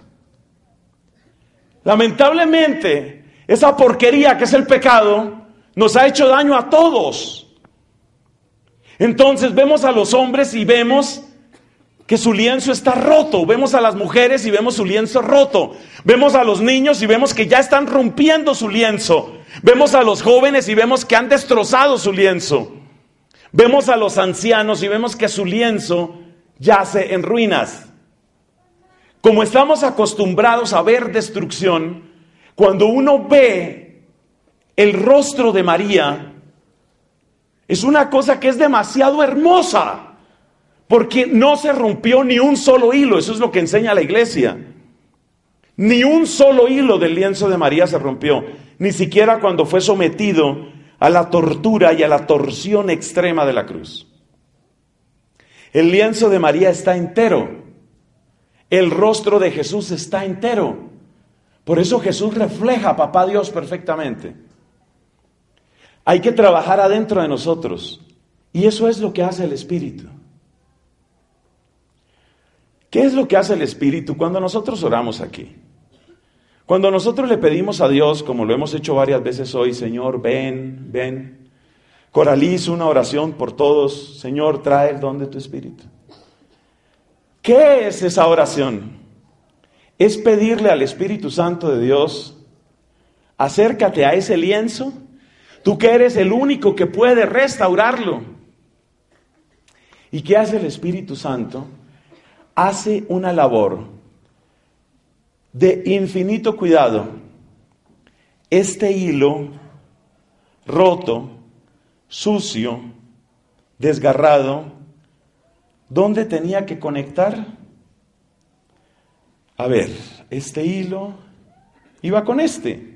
Lamentablemente, esa porquería que es el pecado nos ha hecho daño a todos. Entonces vemos a los hombres y vemos que su lienzo está roto. Vemos a las mujeres y vemos su lienzo roto. Vemos a los niños y vemos que ya están rompiendo su lienzo. Vemos a los jóvenes y vemos que han destrozado su lienzo. Vemos a los ancianos y vemos que su lienzo yace en ruinas. Como estamos acostumbrados a ver destrucción, cuando uno ve el rostro de María, es una cosa que es demasiado hermosa, porque no se rompió ni un solo hilo. Eso es lo que enseña la iglesia. Ni un solo hilo del lienzo de María se rompió, ni siquiera cuando fue sometido a la tortura y a la torsión extrema de la cruz. El lienzo de María está entero. El rostro de Jesús está entero. Por eso Jesús refleja a Papá Dios perfectamente. Hay que trabajar adentro de nosotros. Y eso es lo que hace el Espíritu. ¿Qué es lo que hace el Espíritu cuando nosotros oramos aquí? Cuando nosotros le pedimos a Dios, como lo hemos hecho varias veces hoy, Señor, ven, ven. Coralizo una oración por todos. Señor, trae el don de tu Espíritu. ¿Qué es esa oración? Es pedirle al Espíritu Santo de Dios, acércate a ese lienzo, tú que eres el único que puede restaurarlo. ¿Y qué hace el Espíritu Santo? Hace una labor de infinito cuidado. Este hilo roto, sucio, desgarrado, ¿dónde tenía que conectar? A ver, este hilo iba con este.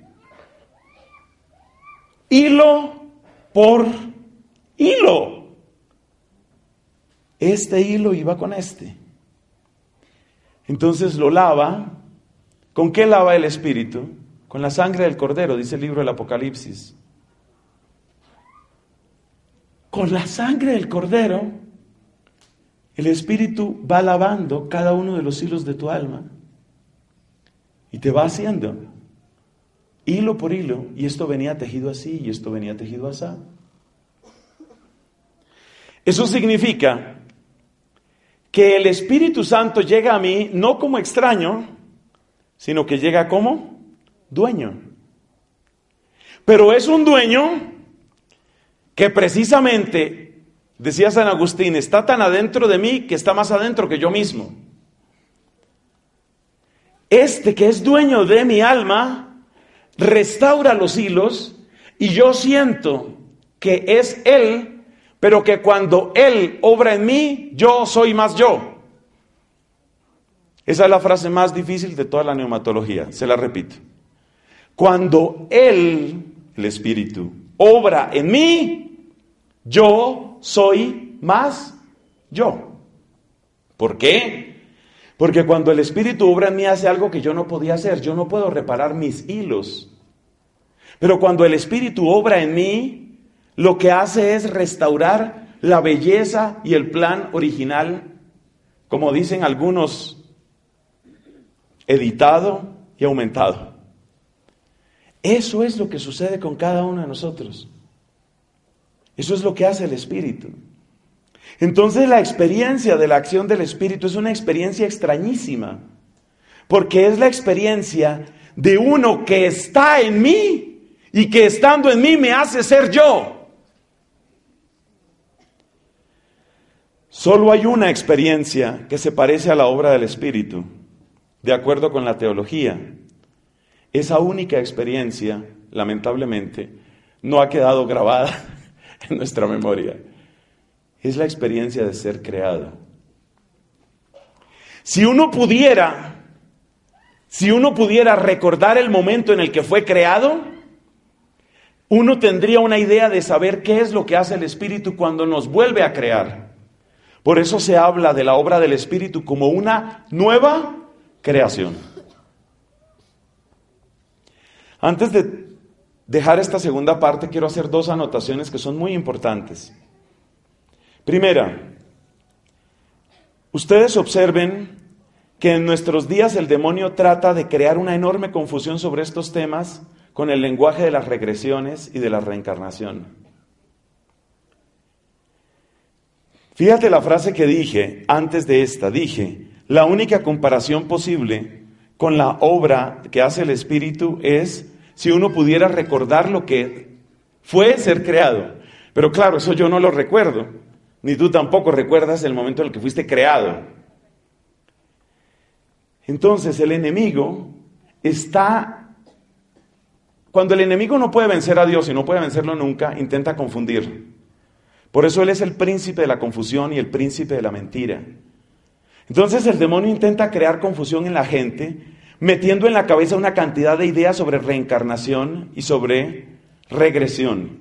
Hilo por hilo. Este hilo iba con este. Entonces lo lava. ¿Con qué lava el Espíritu? Con la sangre del Cordero, dice el libro del Apocalipsis. Con la sangre del Cordero el Espíritu va lavando cada uno de los hilos de tu alma y te va haciendo hilo por hilo, y esto venía tejido así y esto venía tejido así. Eso significa que el Espíritu Santo llega a mí no como extraño, sino que llega como dueño. Pero es un dueño que precisamente, decía San Agustín, está tan adentro de mí que está más adentro que yo mismo. Este que es dueño de mi alma restaura los hilos y yo siento que es Él, pero que cuando Él obra en mí, yo soy más yo. Esa es la frase más difícil de toda la neumatología, se la repito. Cuando Él, el Espíritu, obra en mí, yo soy más yo. ¿Por qué? Porque cuando el Espíritu obra en mí hace algo que yo no podía hacer, yo no puedo reparar mis hilos. Pero cuando el Espíritu obra en mí, lo que hace es restaurar la belleza y el plan original, como dicen algunos, editado y aumentado. Eso es lo que sucede con cada uno de nosotros. Eso es lo que hace el Espíritu. Entonces la experiencia de la acción del Espíritu es una experiencia extrañísima, porque es la experiencia de uno que está en mí y que estando en mí me hace ser yo. Solo hay una experiencia que se parece a la obra del Espíritu, de acuerdo con la teología. Esa única experiencia, lamentablemente, no ha quedado grabada en nuestra memoria. Es la experiencia de ser creado. Si uno pudiera recordar el momento en el que fue creado, uno tendría una idea de saber qué es lo que hace el Espíritu cuando nos vuelve a crear. Por eso se habla de la obra del Espíritu como una nueva creación. Antes de dejar esta segunda parte, quiero hacer dos anotaciones que son muy importantes. Primera, ustedes observen que en nuestros días el demonio trata de crear una enorme confusión sobre estos temas con el lenguaje de las regresiones y de la reencarnación. Fíjate la frase que dije antes de esta. Dije, la única comparación posible con la obra que hace el Espíritu es si uno pudiera recordar lo que fue ser creado. Pero claro, eso yo no lo recuerdo, ni tú tampoco recuerdas el momento en el que fuiste creado. Entonces el enemigo cuando el enemigo no puede vencer a Dios y no puede vencerlo nunca, intenta confundir. Por eso él es el príncipe de la confusión y el príncipe de la mentira. Entonces el demonio intenta crear confusión en la gente, metiendo en la cabeza una cantidad de ideas sobre reencarnación y sobre regresión.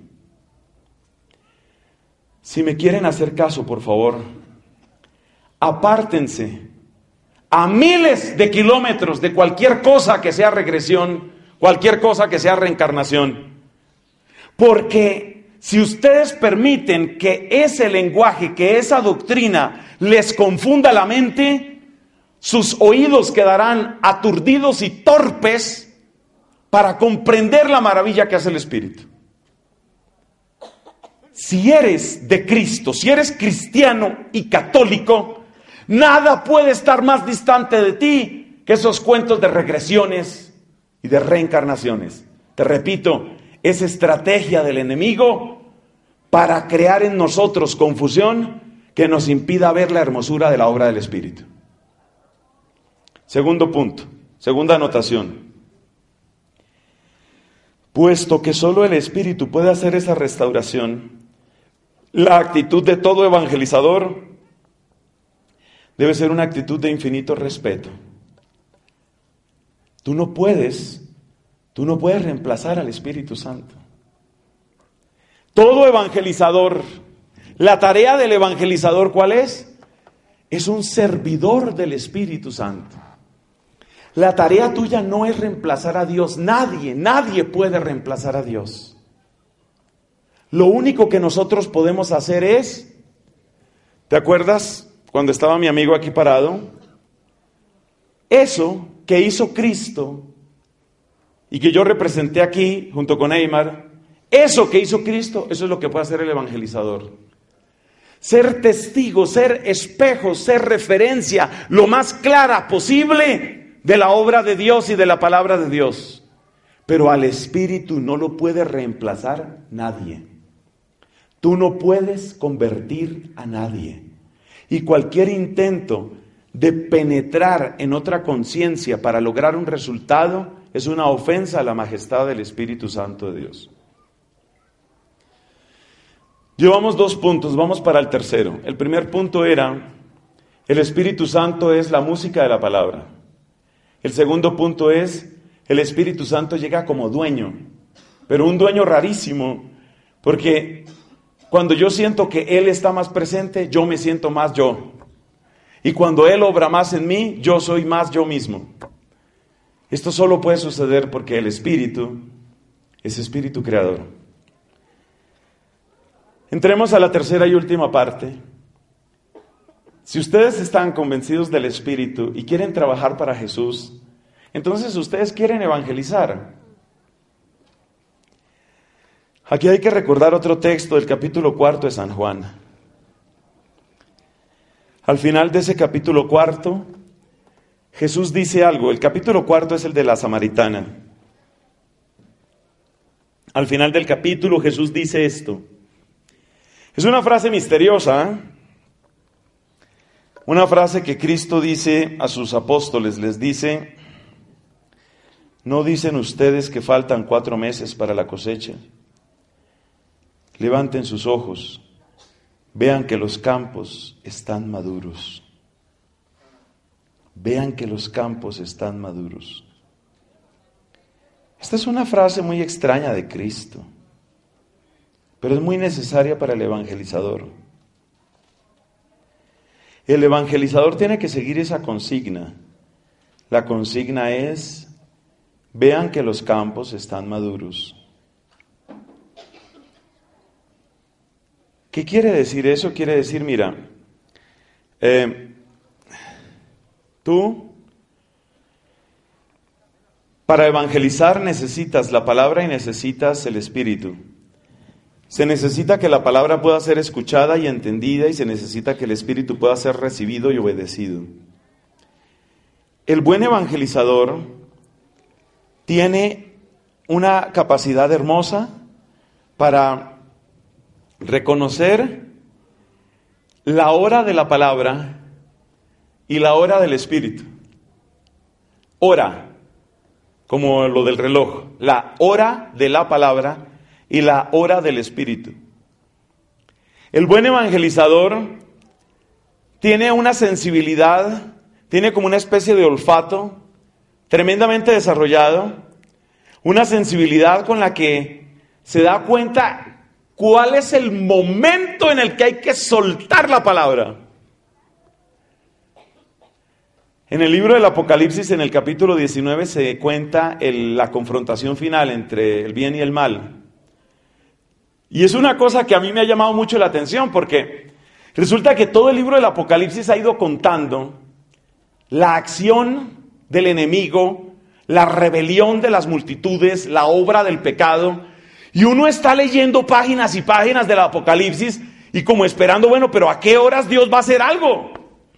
Si me quieren hacer caso, por favor, apártense a miles de kilómetros de cualquier cosa que sea regresión, cualquier cosa que sea reencarnación. Porque si ustedes permiten que ese lenguaje, que esa doctrina les confunda la mente, sus oídos quedarán aturdidos y torpes para comprender la maravilla que hace el Espíritu. Si eres de Cristo, si eres cristiano y católico, nada puede estar más distante de ti que esos cuentos de regresiones y de reencarnaciones. Te repito, es estrategia del enemigo para crear en nosotros confusión que nos impida ver la hermosura de la obra del Espíritu. Segundo punto, segunda anotación. Puesto que solo el Espíritu puede hacer esa restauración, la actitud de todo evangelizador debe ser una actitud de infinito respeto. Tú no puedes reemplazar al Espíritu Santo. Todo evangelizador, la tarea del evangelizador, ¿cuál es? Es un servidor del Espíritu Santo. La tarea tuya no es reemplazar a Dios. Nadie puede reemplazar a Dios. Lo único que nosotros podemos hacer es, ¿te acuerdas cuando estaba mi amigo aquí parado, eso que hizo Cristo y que yo representé aquí junto con Eymar, eso que hizo Cristo, eso es lo que puede hacer el evangelizador. Ser testigo, ser espejo, ser referencia lo más clara posible de la obra de Dios y de la palabra de Dios. Pero al Espíritu no lo puede reemplazar nadie. Tú no puedes convertir a nadie. Y cualquier intento de penetrar en otra conciencia para lograr un resultado es una ofensa a la majestad del Espíritu Santo de Dios. Llevamos 2 puntos, vamos para el tercero. El primer punto era, el Espíritu Santo es la música de la palabra. El segundo punto es, el Espíritu Santo llega como dueño, pero un dueño rarísimo, porque cuando yo siento que Él está más presente, yo me siento más yo. Y cuando Él obra más en mí, yo soy más yo mismo. Esto solo puede suceder porque el Espíritu es Espíritu creador. Entremos a la tercera y última parte. Si ustedes están convencidos del Espíritu y quieren trabajar para Jesús, entonces ustedes quieren evangelizar. Aquí hay que recordar otro texto del capítulo 4 de San Juan. Al final de ese capítulo 4, Jesús dice algo. El capítulo 4 es el de la samaritana. Al final del capítulo Jesús dice esto. Es una frase misteriosa, ¿eh? Una frase que Cristo dice a sus apóstoles, les dice: ¿no dicen ustedes que faltan 4 meses para la cosecha? Levanten sus ojos, vean que los campos están maduros. Vean que los campos están maduros. Esta es una frase muy extraña de Cristo, pero es muy necesaria para el evangelizador. El evangelizador tiene que seguir esa consigna. La consigna es: vean que los campos están maduros. ¿Qué quiere decir eso? Quiere decir, mira, tú para evangelizar necesitas la palabra y necesitas el Espíritu. Se necesita que la palabra pueda ser escuchada y entendida, y se necesita que el Espíritu pueda ser recibido y obedecido. El buen evangelizador tiene una capacidad hermosa para reconocer la hora de la palabra y la hora del Espíritu. Hora, como lo del reloj, la hora de la palabra y la hora del Espíritu. El buen evangelizador tiene una sensibilidad, tiene como una especie de olfato tremendamente desarrollado, una sensibilidad con la que se da cuenta cuál es el momento en el que hay que soltar la palabra. En el libro del Apocalipsis, en el capítulo 19, se cuenta la confrontación final entre el bien y el mal. Y es una cosa que a mí me ha llamado mucho la atención, porque resulta que todo el libro del Apocalipsis ha ido contando la acción del enemigo, la rebelión de las multitudes, la obra del pecado. Y uno está leyendo páginas y páginas del Apocalipsis y como esperando, bueno, pero ¿a qué horas Dios va a hacer algo?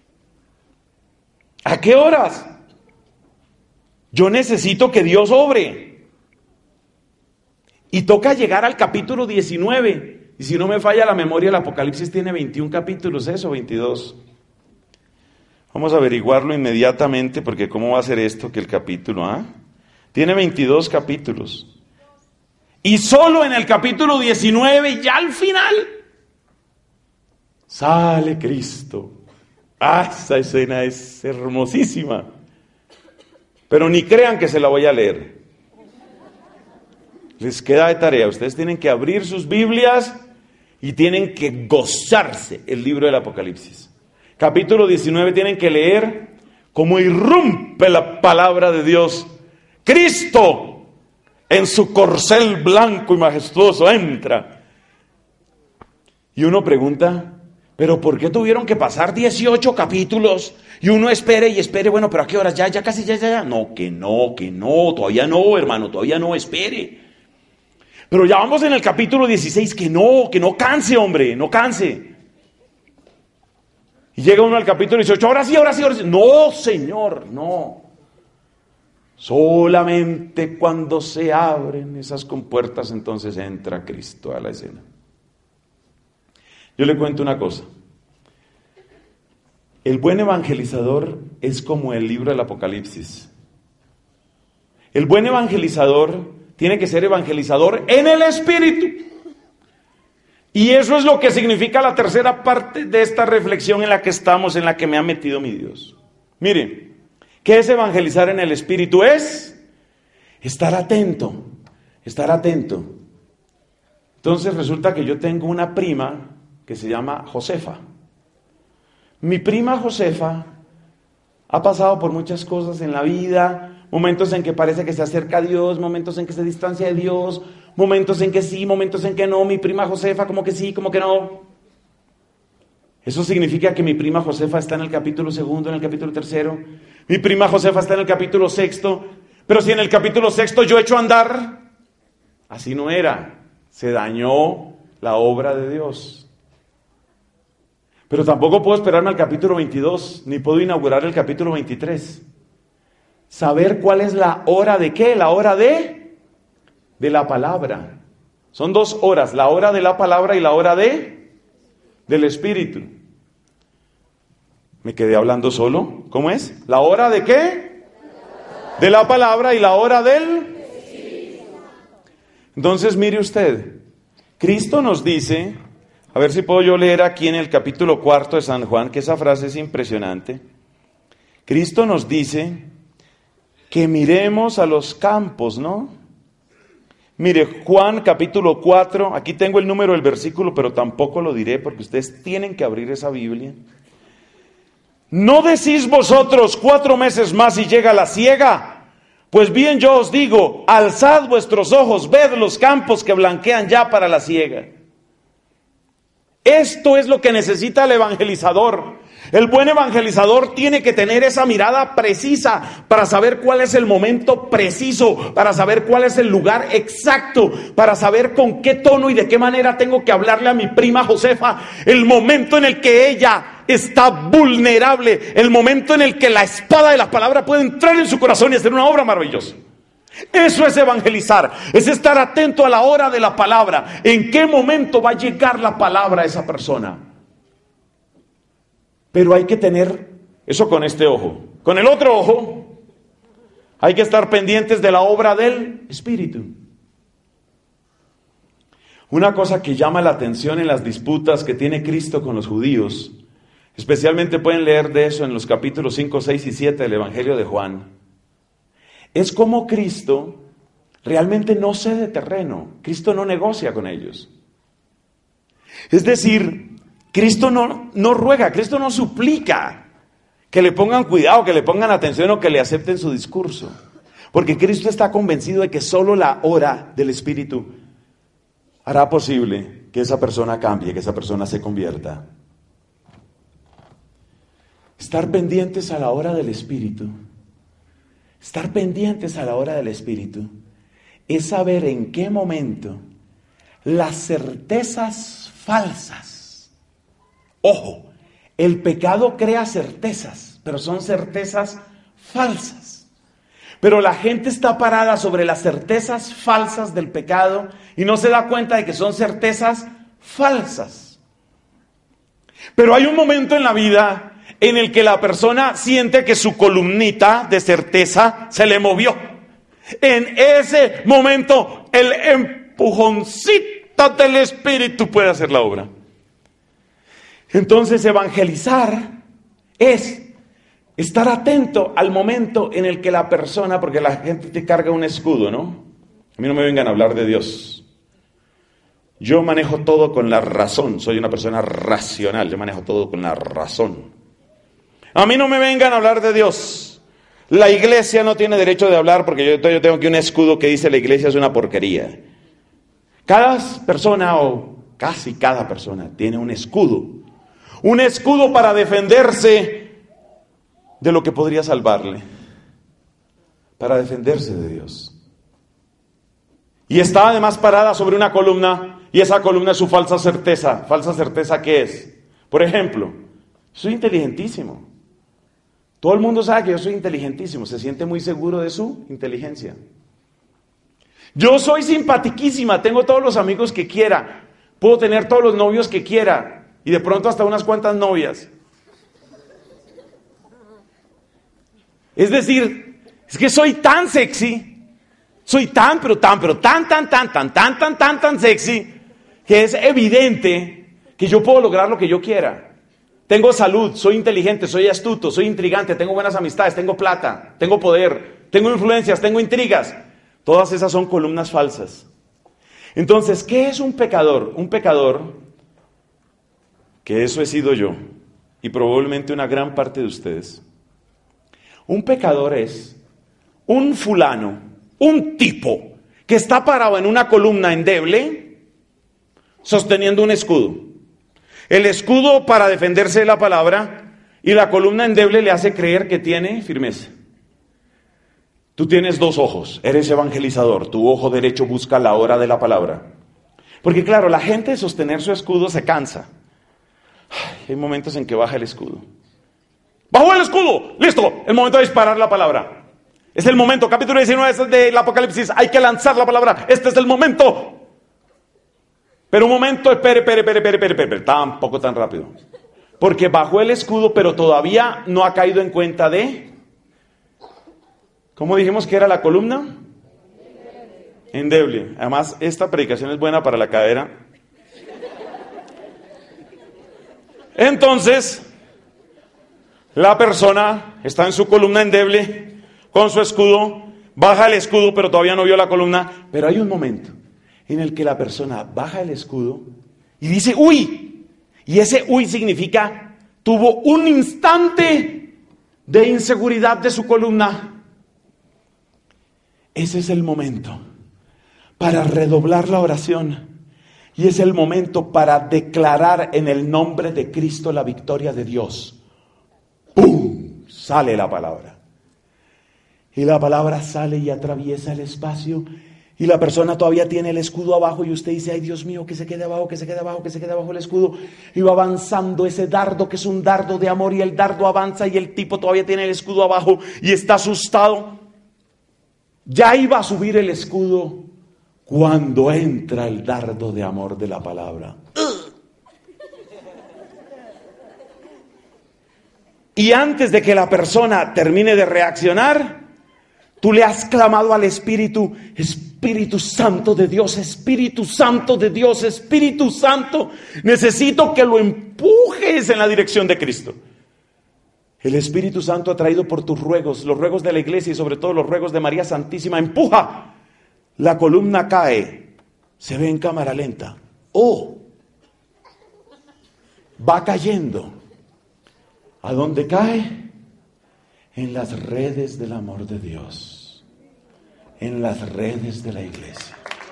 ¿A qué horas? Yo necesito que Dios obre. Y toca llegar al capítulo 19. Y si no me falla la memoria, el Apocalipsis tiene 21 capítulos, ¿eso? 22. Vamos a averiguarlo inmediatamente, porque ¿cómo va a ser esto que el capítulo? Tiene 22 capítulos. Y solo en el capítulo 19, ya al final, sale Cristo. Esa escena es hermosísima. Pero ni crean que se la voy a leer. Les queda de tarea. Ustedes tienen que abrir sus Biblias y tienen que gozarse el libro del Apocalipsis. Capítulo 19 tienen que leer cómo irrumpe la palabra de Dios. Cristo en su corcel blanco y majestuoso entra. Y uno pregunta, Pero ¿por qué tuvieron que pasar 18 capítulos? Y uno espere y espere, bueno, pero ¿a qué horas? Ya casi, ya. No, que no, todavía no, hermano, todavía no, espere. Pero ya vamos en el capítulo 16, que no canse, hombre, no canse. Y llega uno al capítulo 18, ahora sí. No, Señor, no. Solamente cuando se abren esas compuertas, entonces entra Cristo a la escena. Yo le cuento una cosa. El buen evangelizador es como el libro del Apocalipsis. El buen evangelizador tiene que ser evangelizador en el Espíritu. Y eso es lo que significa la tercera parte de esta reflexión en la que estamos, en la que me ha metido mi Dios. Mire, ¿qué es evangelizar en el Espíritu? Es estar atento. Entonces resulta que yo tengo una prima que se llama Josefa. Mi prima Josefa ha pasado por muchas cosas en la vida, momentos en que parece que se acerca a Dios, momentos en que se distancia de Dios, momentos en que sí, momentos en que no. Mi prima Josefa como que sí, como que no. Eso significa que mi prima Josefa está en el capítulo 2, en el capítulo 3. Mi prima Josefa está en el capítulo 6. Pero si en el capítulo 6 yo echo a andar, así no era. Se dañó la obra de Dios. Pero tampoco puedo esperarme al capítulo 22, ni puedo inaugurar el capítulo 23. Saber cuál es la hora de qué, la hora de la palabra. Son 2 horas, la hora de la palabra y la hora del Espíritu. ¿Me quedé hablando solo? ¿Cómo es? ¿La hora de qué? De la palabra y la hora del Espíritu. Entonces mire usted, Cristo nos dice, a ver si puedo yo leer aquí en el capítulo 4 de San Juan, que esa frase es impresionante. Cristo nos dice que miremos a los campos, ¿no? Mire, Juan capítulo 4, aquí tengo el número del versículo, pero tampoco lo diré porque ustedes tienen que abrir esa Biblia. ¿No decís vosotros 4 meses más y llega la siega? Pues bien yo os digo, alzad vuestros ojos, ved los campos que blanquean ya para la siega. Esto es lo que necesita el evangelizador. El buen evangelizador tiene que tener esa mirada precisa para saber cuál es el momento preciso, para saber cuál es el lugar exacto, para saber con qué tono y de qué manera tengo que hablarle a mi prima Josefa. El momento en el que ella está vulnerable, el momento en el que la espada de la palabra puede entrar en su corazón y hacer una obra maravillosa. Eso es evangelizar, es estar atento a la hora de la palabra. ¿En qué momento va a llegar la palabra a esa persona? Pero hay que tener eso con este ojo. Con el otro ojo, hay que estar pendientes de la obra del Espíritu. Una cosa que llama la atención en las disputas que tiene Cristo con los judíos, especialmente pueden leer de eso en los capítulos 5, 6 y 7 del Evangelio de Juan, es como Cristo realmente no cede terreno. Cristo no negocia con ellos. Es decir, Cristo no ruega, Cristo no suplica que le pongan cuidado, que le pongan atención o que le acepten su discurso. Porque Cristo está convencido de que solo la hora del Espíritu hará posible que esa persona cambie, que esa persona se convierta. Estar pendientes a la hora del Espíritu. Estar pendientes a la hora del Espíritu es saber en qué momento las certezas falsas. Ojo, el pecado crea certezas, pero son certezas falsas. Pero la gente está parada sobre las certezas falsas del pecado y no se da cuenta de que son certezas falsas. Pero hay un momento en la vida en el que la persona siente que su columnita de certeza se le movió. En ese momento, el empujoncito del Espíritu puede hacer la obra. Entonces, evangelizar es estar atento al momento en el que la persona, porque la gente te carga un escudo, ¿no? A mí no me vengan a hablar de Dios. Yo manejo todo con la razón, soy una persona racional, yo manejo todo con la razón. A mí no me vengan a hablar de Dios. La iglesia no tiene derecho de hablar porque yo tengo aquí un escudo que dice la iglesia es una porquería. Cada persona o casi cada persona tiene un escudo. un escudo para defenderse de lo que podría salvarle, para defenderse de Dios. Y está además parada sobre una columna, y esa columna es su falsa certeza. ¿Falsa certeza qué es? Por ejemplo, soy inteligentísimo. Todo el mundo sabe que yo soy inteligentísimo, se siente muy seguro de su inteligencia. Yo soy simpatiquísima, tengo todos los amigos que quiera, puedo tener todos los novios que quiera, y de pronto hasta unas cuantas novias. Es decir, es que soy tan sexy, soy tan sexy, que es evidente que yo puedo lograr lo que yo quiera. Tengo salud, soy inteligente, soy astuto, soy intrigante, tengo buenas amistades, tengo plata, tengo poder, tengo influencias, tengo intrigas. Todas esas son columnas falsas. Entonces, ¿qué es un pecador? Un pecador, que eso he sido yo, y probablemente una gran parte de ustedes. Un pecador es un fulano, un tipo, que está parado en una columna endeble, sosteniendo un escudo. El escudo para defenderse de la palabra, y la columna endeble le hace creer que tiene firmeza. Tú tienes dos ojos, eres evangelizador, tu ojo derecho busca la hora de la palabra. Porque claro, la gente de sostener su escudo se cansa. Hay momentos en que baja el escudo. ¡Bajó el escudo! ¡Listo! El momento de disparar la palabra. Es el momento, capítulo 19 del Apocalipsis, hay que lanzar la palabra. Este es el momento. Pero un momento, espere, tampoco tan rápido. Porque bajó el escudo, pero todavía no ha caído en cuenta de... ¿Cómo dijimos que era la columna? Endeble. Además, esta predicación es buena para la cadera. Entonces, la persona está en su columna endeble, con su escudo, baja el escudo, pero todavía no vio la columna. Pero hay un momento en el que la persona baja el escudo y dice, ¡uy! Y ese ¡uy! Significa, tuvo un instante de inseguridad de su columna. Ese es el momento para redoblar la oración. Y es el momento para declarar en el nombre de Cristo la victoria de Dios. ¡Pum! Sale la palabra. Y la palabra sale y atraviesa el espacio. Y la persona todavía tiene el escudo abajo y usted dice, ay Dios mío, que se quede abajo, que se quede abajo, que se quede abajo el escudo. Y va avanzando ese dardo que es un dardo de amor y el dardo avanza y el tipo todavía tiene el escudo abajo y está asustado. Ya iba a subir el escudo cuando entra el dardo de amor de la palabra. Y antes de que la persona termine de reaccionar, tú le has clamado al Espíritu, Espíritu Santo de Dios, Espíritu Santo de Dios, Espíritu Santo, necesito que lo empujes en la dirección de Cristo. El Espíritu Santo, atraído por tus ruegos, los ruegos de la iglesia y sobre todo los ruegos de María Santísima, empuja. La columna cae, se ve en cámara lenta. Va cayendo. ¿A dónde cae? En las redes del amor de Dios, en las redes de la iglesia.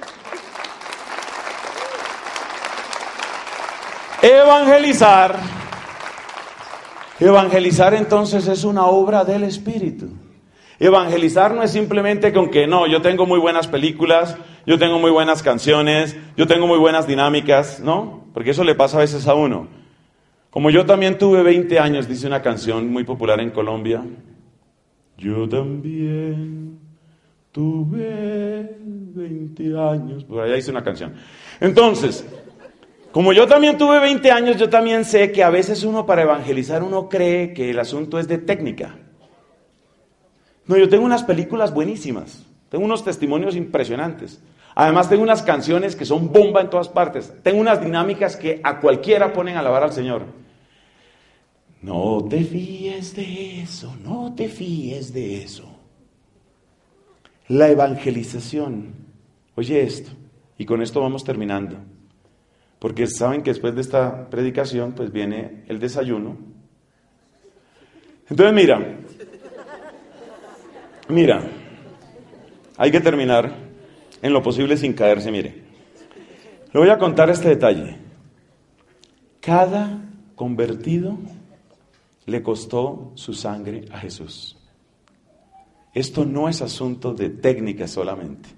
Evangelizar entonces es una obra del Espíritu. Evangelizar no es simplemente con que no, yo tengo muy buenas películas, yo tengo muy buenas canciones, yo tengo muy buenas dinámicas, ¿no? Porque eso le pasa a veces a uno. Como yo también tuve 20 años, dice una canción muy popular en Colombia. Yo también tuve 20 años. Por allá dice una canción. Entonces, como yo también tuve 20 años, yo también sé que a veces uno para evangelizar uno cree que el asunto es de técnica. No, yo tengo unas películas buenísimas, tengo unos testimonios impresionantes. Además tengo unas canciones que son bomba en todas partes. Tengo unas dinámicas que a cualquiera ponen a alabar al Señor. No te fíes de eso, no te fíes de eso. La evangelización, oye esto, y con esto vamos terminando. Porque saben que después de esta predicación, pues viene el desayuno. Entonces mira, hay que terminar en lo posible sin caerse, mire. Le voy a contar este detalle. Cada convertido le costó su sangre a Jesús. Esto no es asunto de técnica solamente.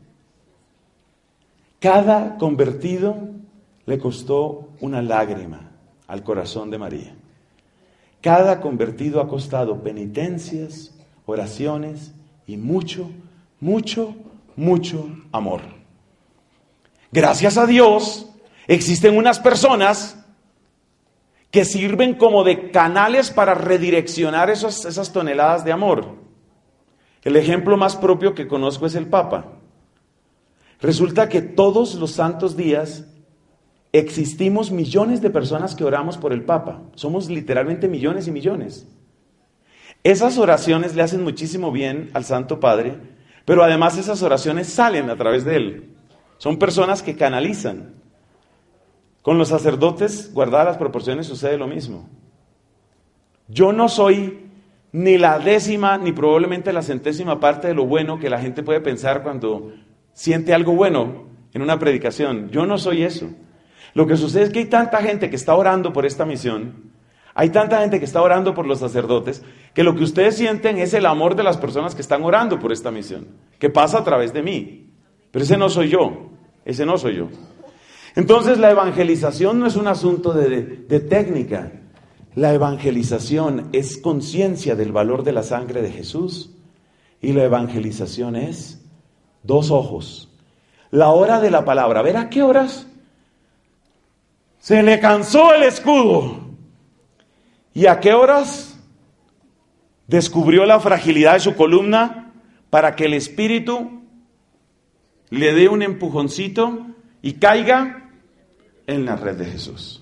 Cada convertido le costó una lágrima al corazón de María. Cada convertido ha costado penitencias, oraciones y mucho, mucho, mucho amor. Gracias a Dios, existen unas personas que sirven como de canales para redireccionar esas toneladas de amor. El ejemplo más propio que conozco es el Papa. Resulta que todos los santos días existimos millones de personas que oramos por el Papa. Somos literalmente millones y millones. Esas oraciones le hacen muchísimo bien al Santo Padre, pero además esas oraciones salen a través de él. Son personas que canalizan. Con los sacerdotes, guardadas las proporciones, sucede lo mismo. Yo no soy ni la décima, ni probablemente la centésima parte de lo bueno que la gente puede pensar cuando siente algo bueno en una predicación. Yo no soy eso. Lo que sucede es que hay tanta gente que está orando por esta misión, hay tanta gente que está orando por los sacerdotes, que lo que ustedes sienten es el amor de las personas que están orando por esta misión, que pasa a través de mí. Pero ese no soy yo, ese no soy yo. Entonces la evangelización no es un asunto de técnica. La evangelización es conciencia del valor de la sangre de Jesús. Y la evangelización es 2 ojos. La hora de la palabra. ¿A ver a qué horas? Se le cansó el escudo. ¿Y a qué horas? Descubrió la fragilidad de su columna para que el Espíritu le dé un empujoncito y caiga en la red de Jesús.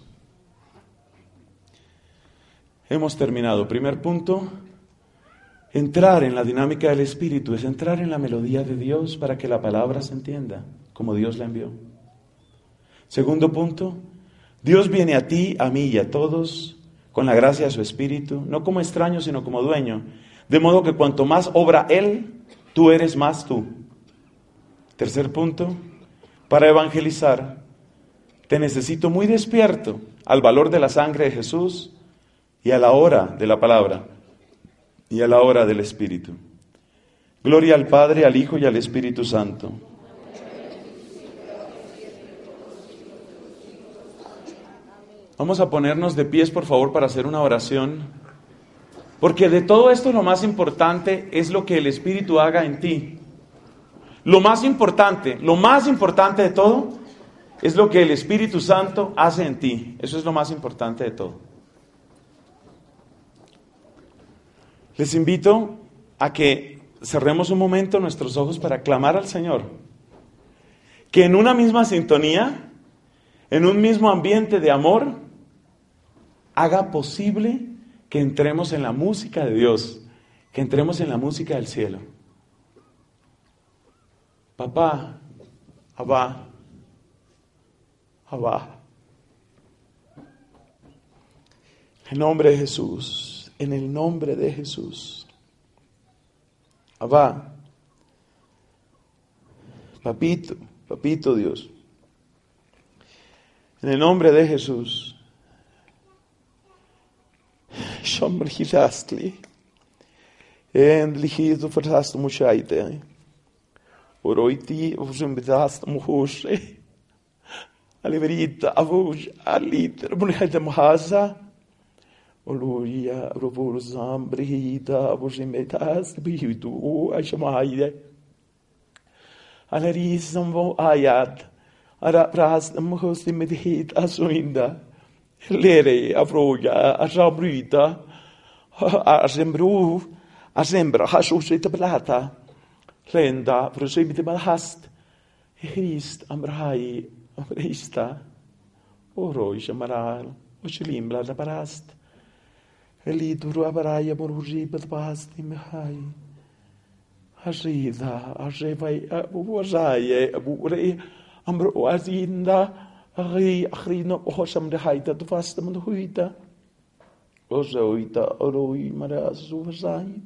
Hemos terminado. Primer punto, entrar en la dinámica del Espíritu es entrar en la melodía de Dios para que la palabra se entienda como Dios la envió. Segundo punto, Dios viene a ti, a mí y a todos con la gracia de su Espíritu, no como extraño sino como dueño, de modo que cuanto más obra Él, tú eres más tú. Tercer punto, para evangelizar te necesito muy despierto al valor de la sangre de Jesús y a la hora de la palabra y a la hora del Espíritu. Gloria al Padre, al Hijo y al Espíritu Santo. Vamos a ponernos de pies, por favor, para hacer una oración. Porque de todo esto lo más importante es lo que el Espíritu haga en ti. Lo más importante de todo es lo que el Espíritu Santo hace en ti. Eso es lo más importante de todo. Les invito a que cerremos un momento nuestros ojos para clamar al Señor. Que en una misma sintonía, en un mismo ambiente de amor, haga posible que entremos en la música de Dios, que entremos en la música del cielo. Papá, Abba, Abba. En el nombre de Jesús, en el nombre de Jesús. Abba, papito, papito Dios. En el nombre de Jesús. Shamrhilastli. Endlich du verhast mushaite. Oroiti usumbidast muhushe. Aliverita avuj aliter bunheta mahasa. Oluia rovur zambrihita avujimetas bihitu ashamaide. Alarisam ayat. Ara pras muhustimidhit asuinda. Lere afroja asabruita. Asembru. Asembra hasushita plata. Lenda prosibite malhast. Christ amrahai. Amrista. Oroi shamaral. Oshilim la parast. Eliduru abaraya morujibat pasti mehai. Hashida. Ashevai abuwazaye abure. Amro azinda. Akhrino oshamrehaita tufasta manhuita. Ozoita oroi marasu vasai.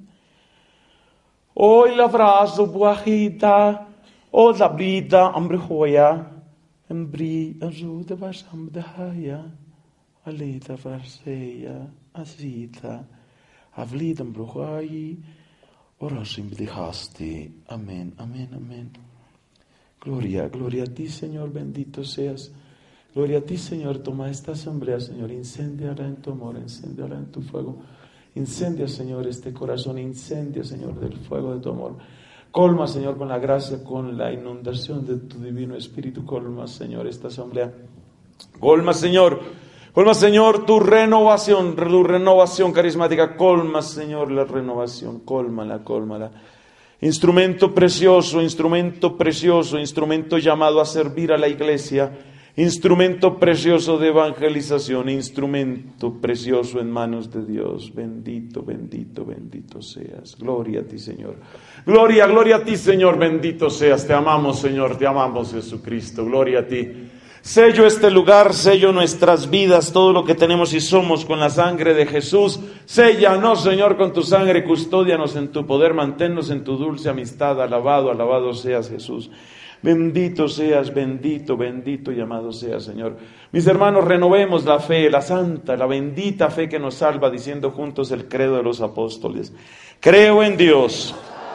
Oi la frasu buahita. O la brida amrehoya. Embri ajuda vasam dahaya. Alita Farseya, Asita, Avlitam Bruhai, Orosim Dihasti. Amén, amén, amén. Gloria, gloria a ti, Señor, bendito seas. Gloria a ti, Señor, toma esta asamblea, Señor, incéndiala en tu amor, incéndiala en tu fuego. Incendia, Señor, este corazón, incendia, Señor, del fuego de tu amor. Colma, Señor, con la gracia, con la inundación de tu divino Espíritu. Colma, Señor, esta asamblea. Colma, Señor, tu renovación carismática. Colma, Señor, la renovación. Cólmala. Instrumento precioso, instrumento llamado a servir a la iglesia. Instrumento precioso de evangelización, instrumento precioso en manos de Dios. Bendito, bendito, bendito seas. Gloria a ti, Señor. Gloria a ti, Señor. Bendito seas. Te amamos, Señor. Te amamos, Jesucristo. Gloria a ti. Sello este lugar, sello nuestras vidas, todo lo que tenemos y somos con la sangre de Jesús. Séllanos, Señor, con tu sangre. Custódianos en tu poder. Manténnos en tu dulce amistad. Alabado seas, Jesús. Bendito seas, bendito y amado seas, Señor. Mis hermanos, renovemos la fe, la santa, la bendita fe que nos salva, diciendo juntos el credo de los apóstoles. Creo en Dios.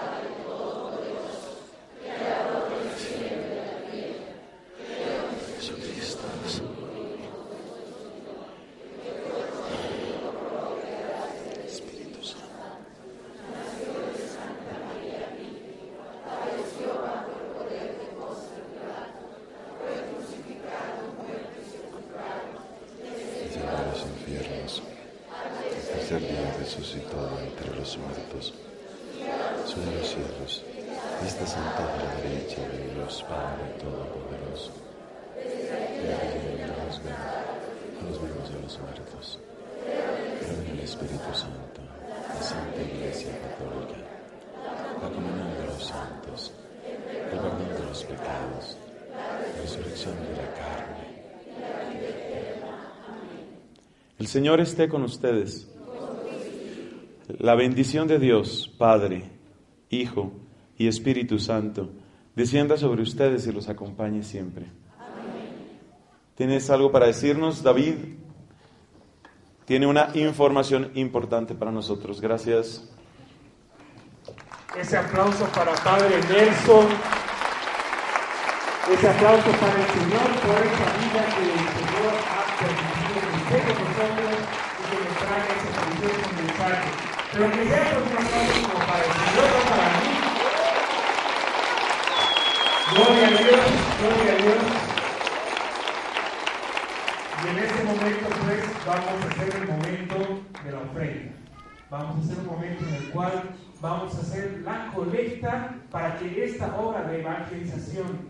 El Señor esté con ustedes. La bendición de Dios, Padre, Hijo y Espíritu Santo, descienda sobre ustedes y los acompañe siempre. ¿Tienes algo para decirnos, David? Tiene una información importante para nosotros. Gracias. Ese aplauso para Padre Nelson. Ese aplauso para el Señor por esa vida que el Señor ha permitido que esté con nosotros y que nos traiga ese precioso mensaje. Pero que sea un aplauso como para el Señor, no para mí. Gloria a Dios, gloria a Dios. Y en este momento, pues, vamos a hacer el momento de la ofrenda. Vamos a hacer un momento en el cual vamos a hacer la colecta para que esta obra de evangelización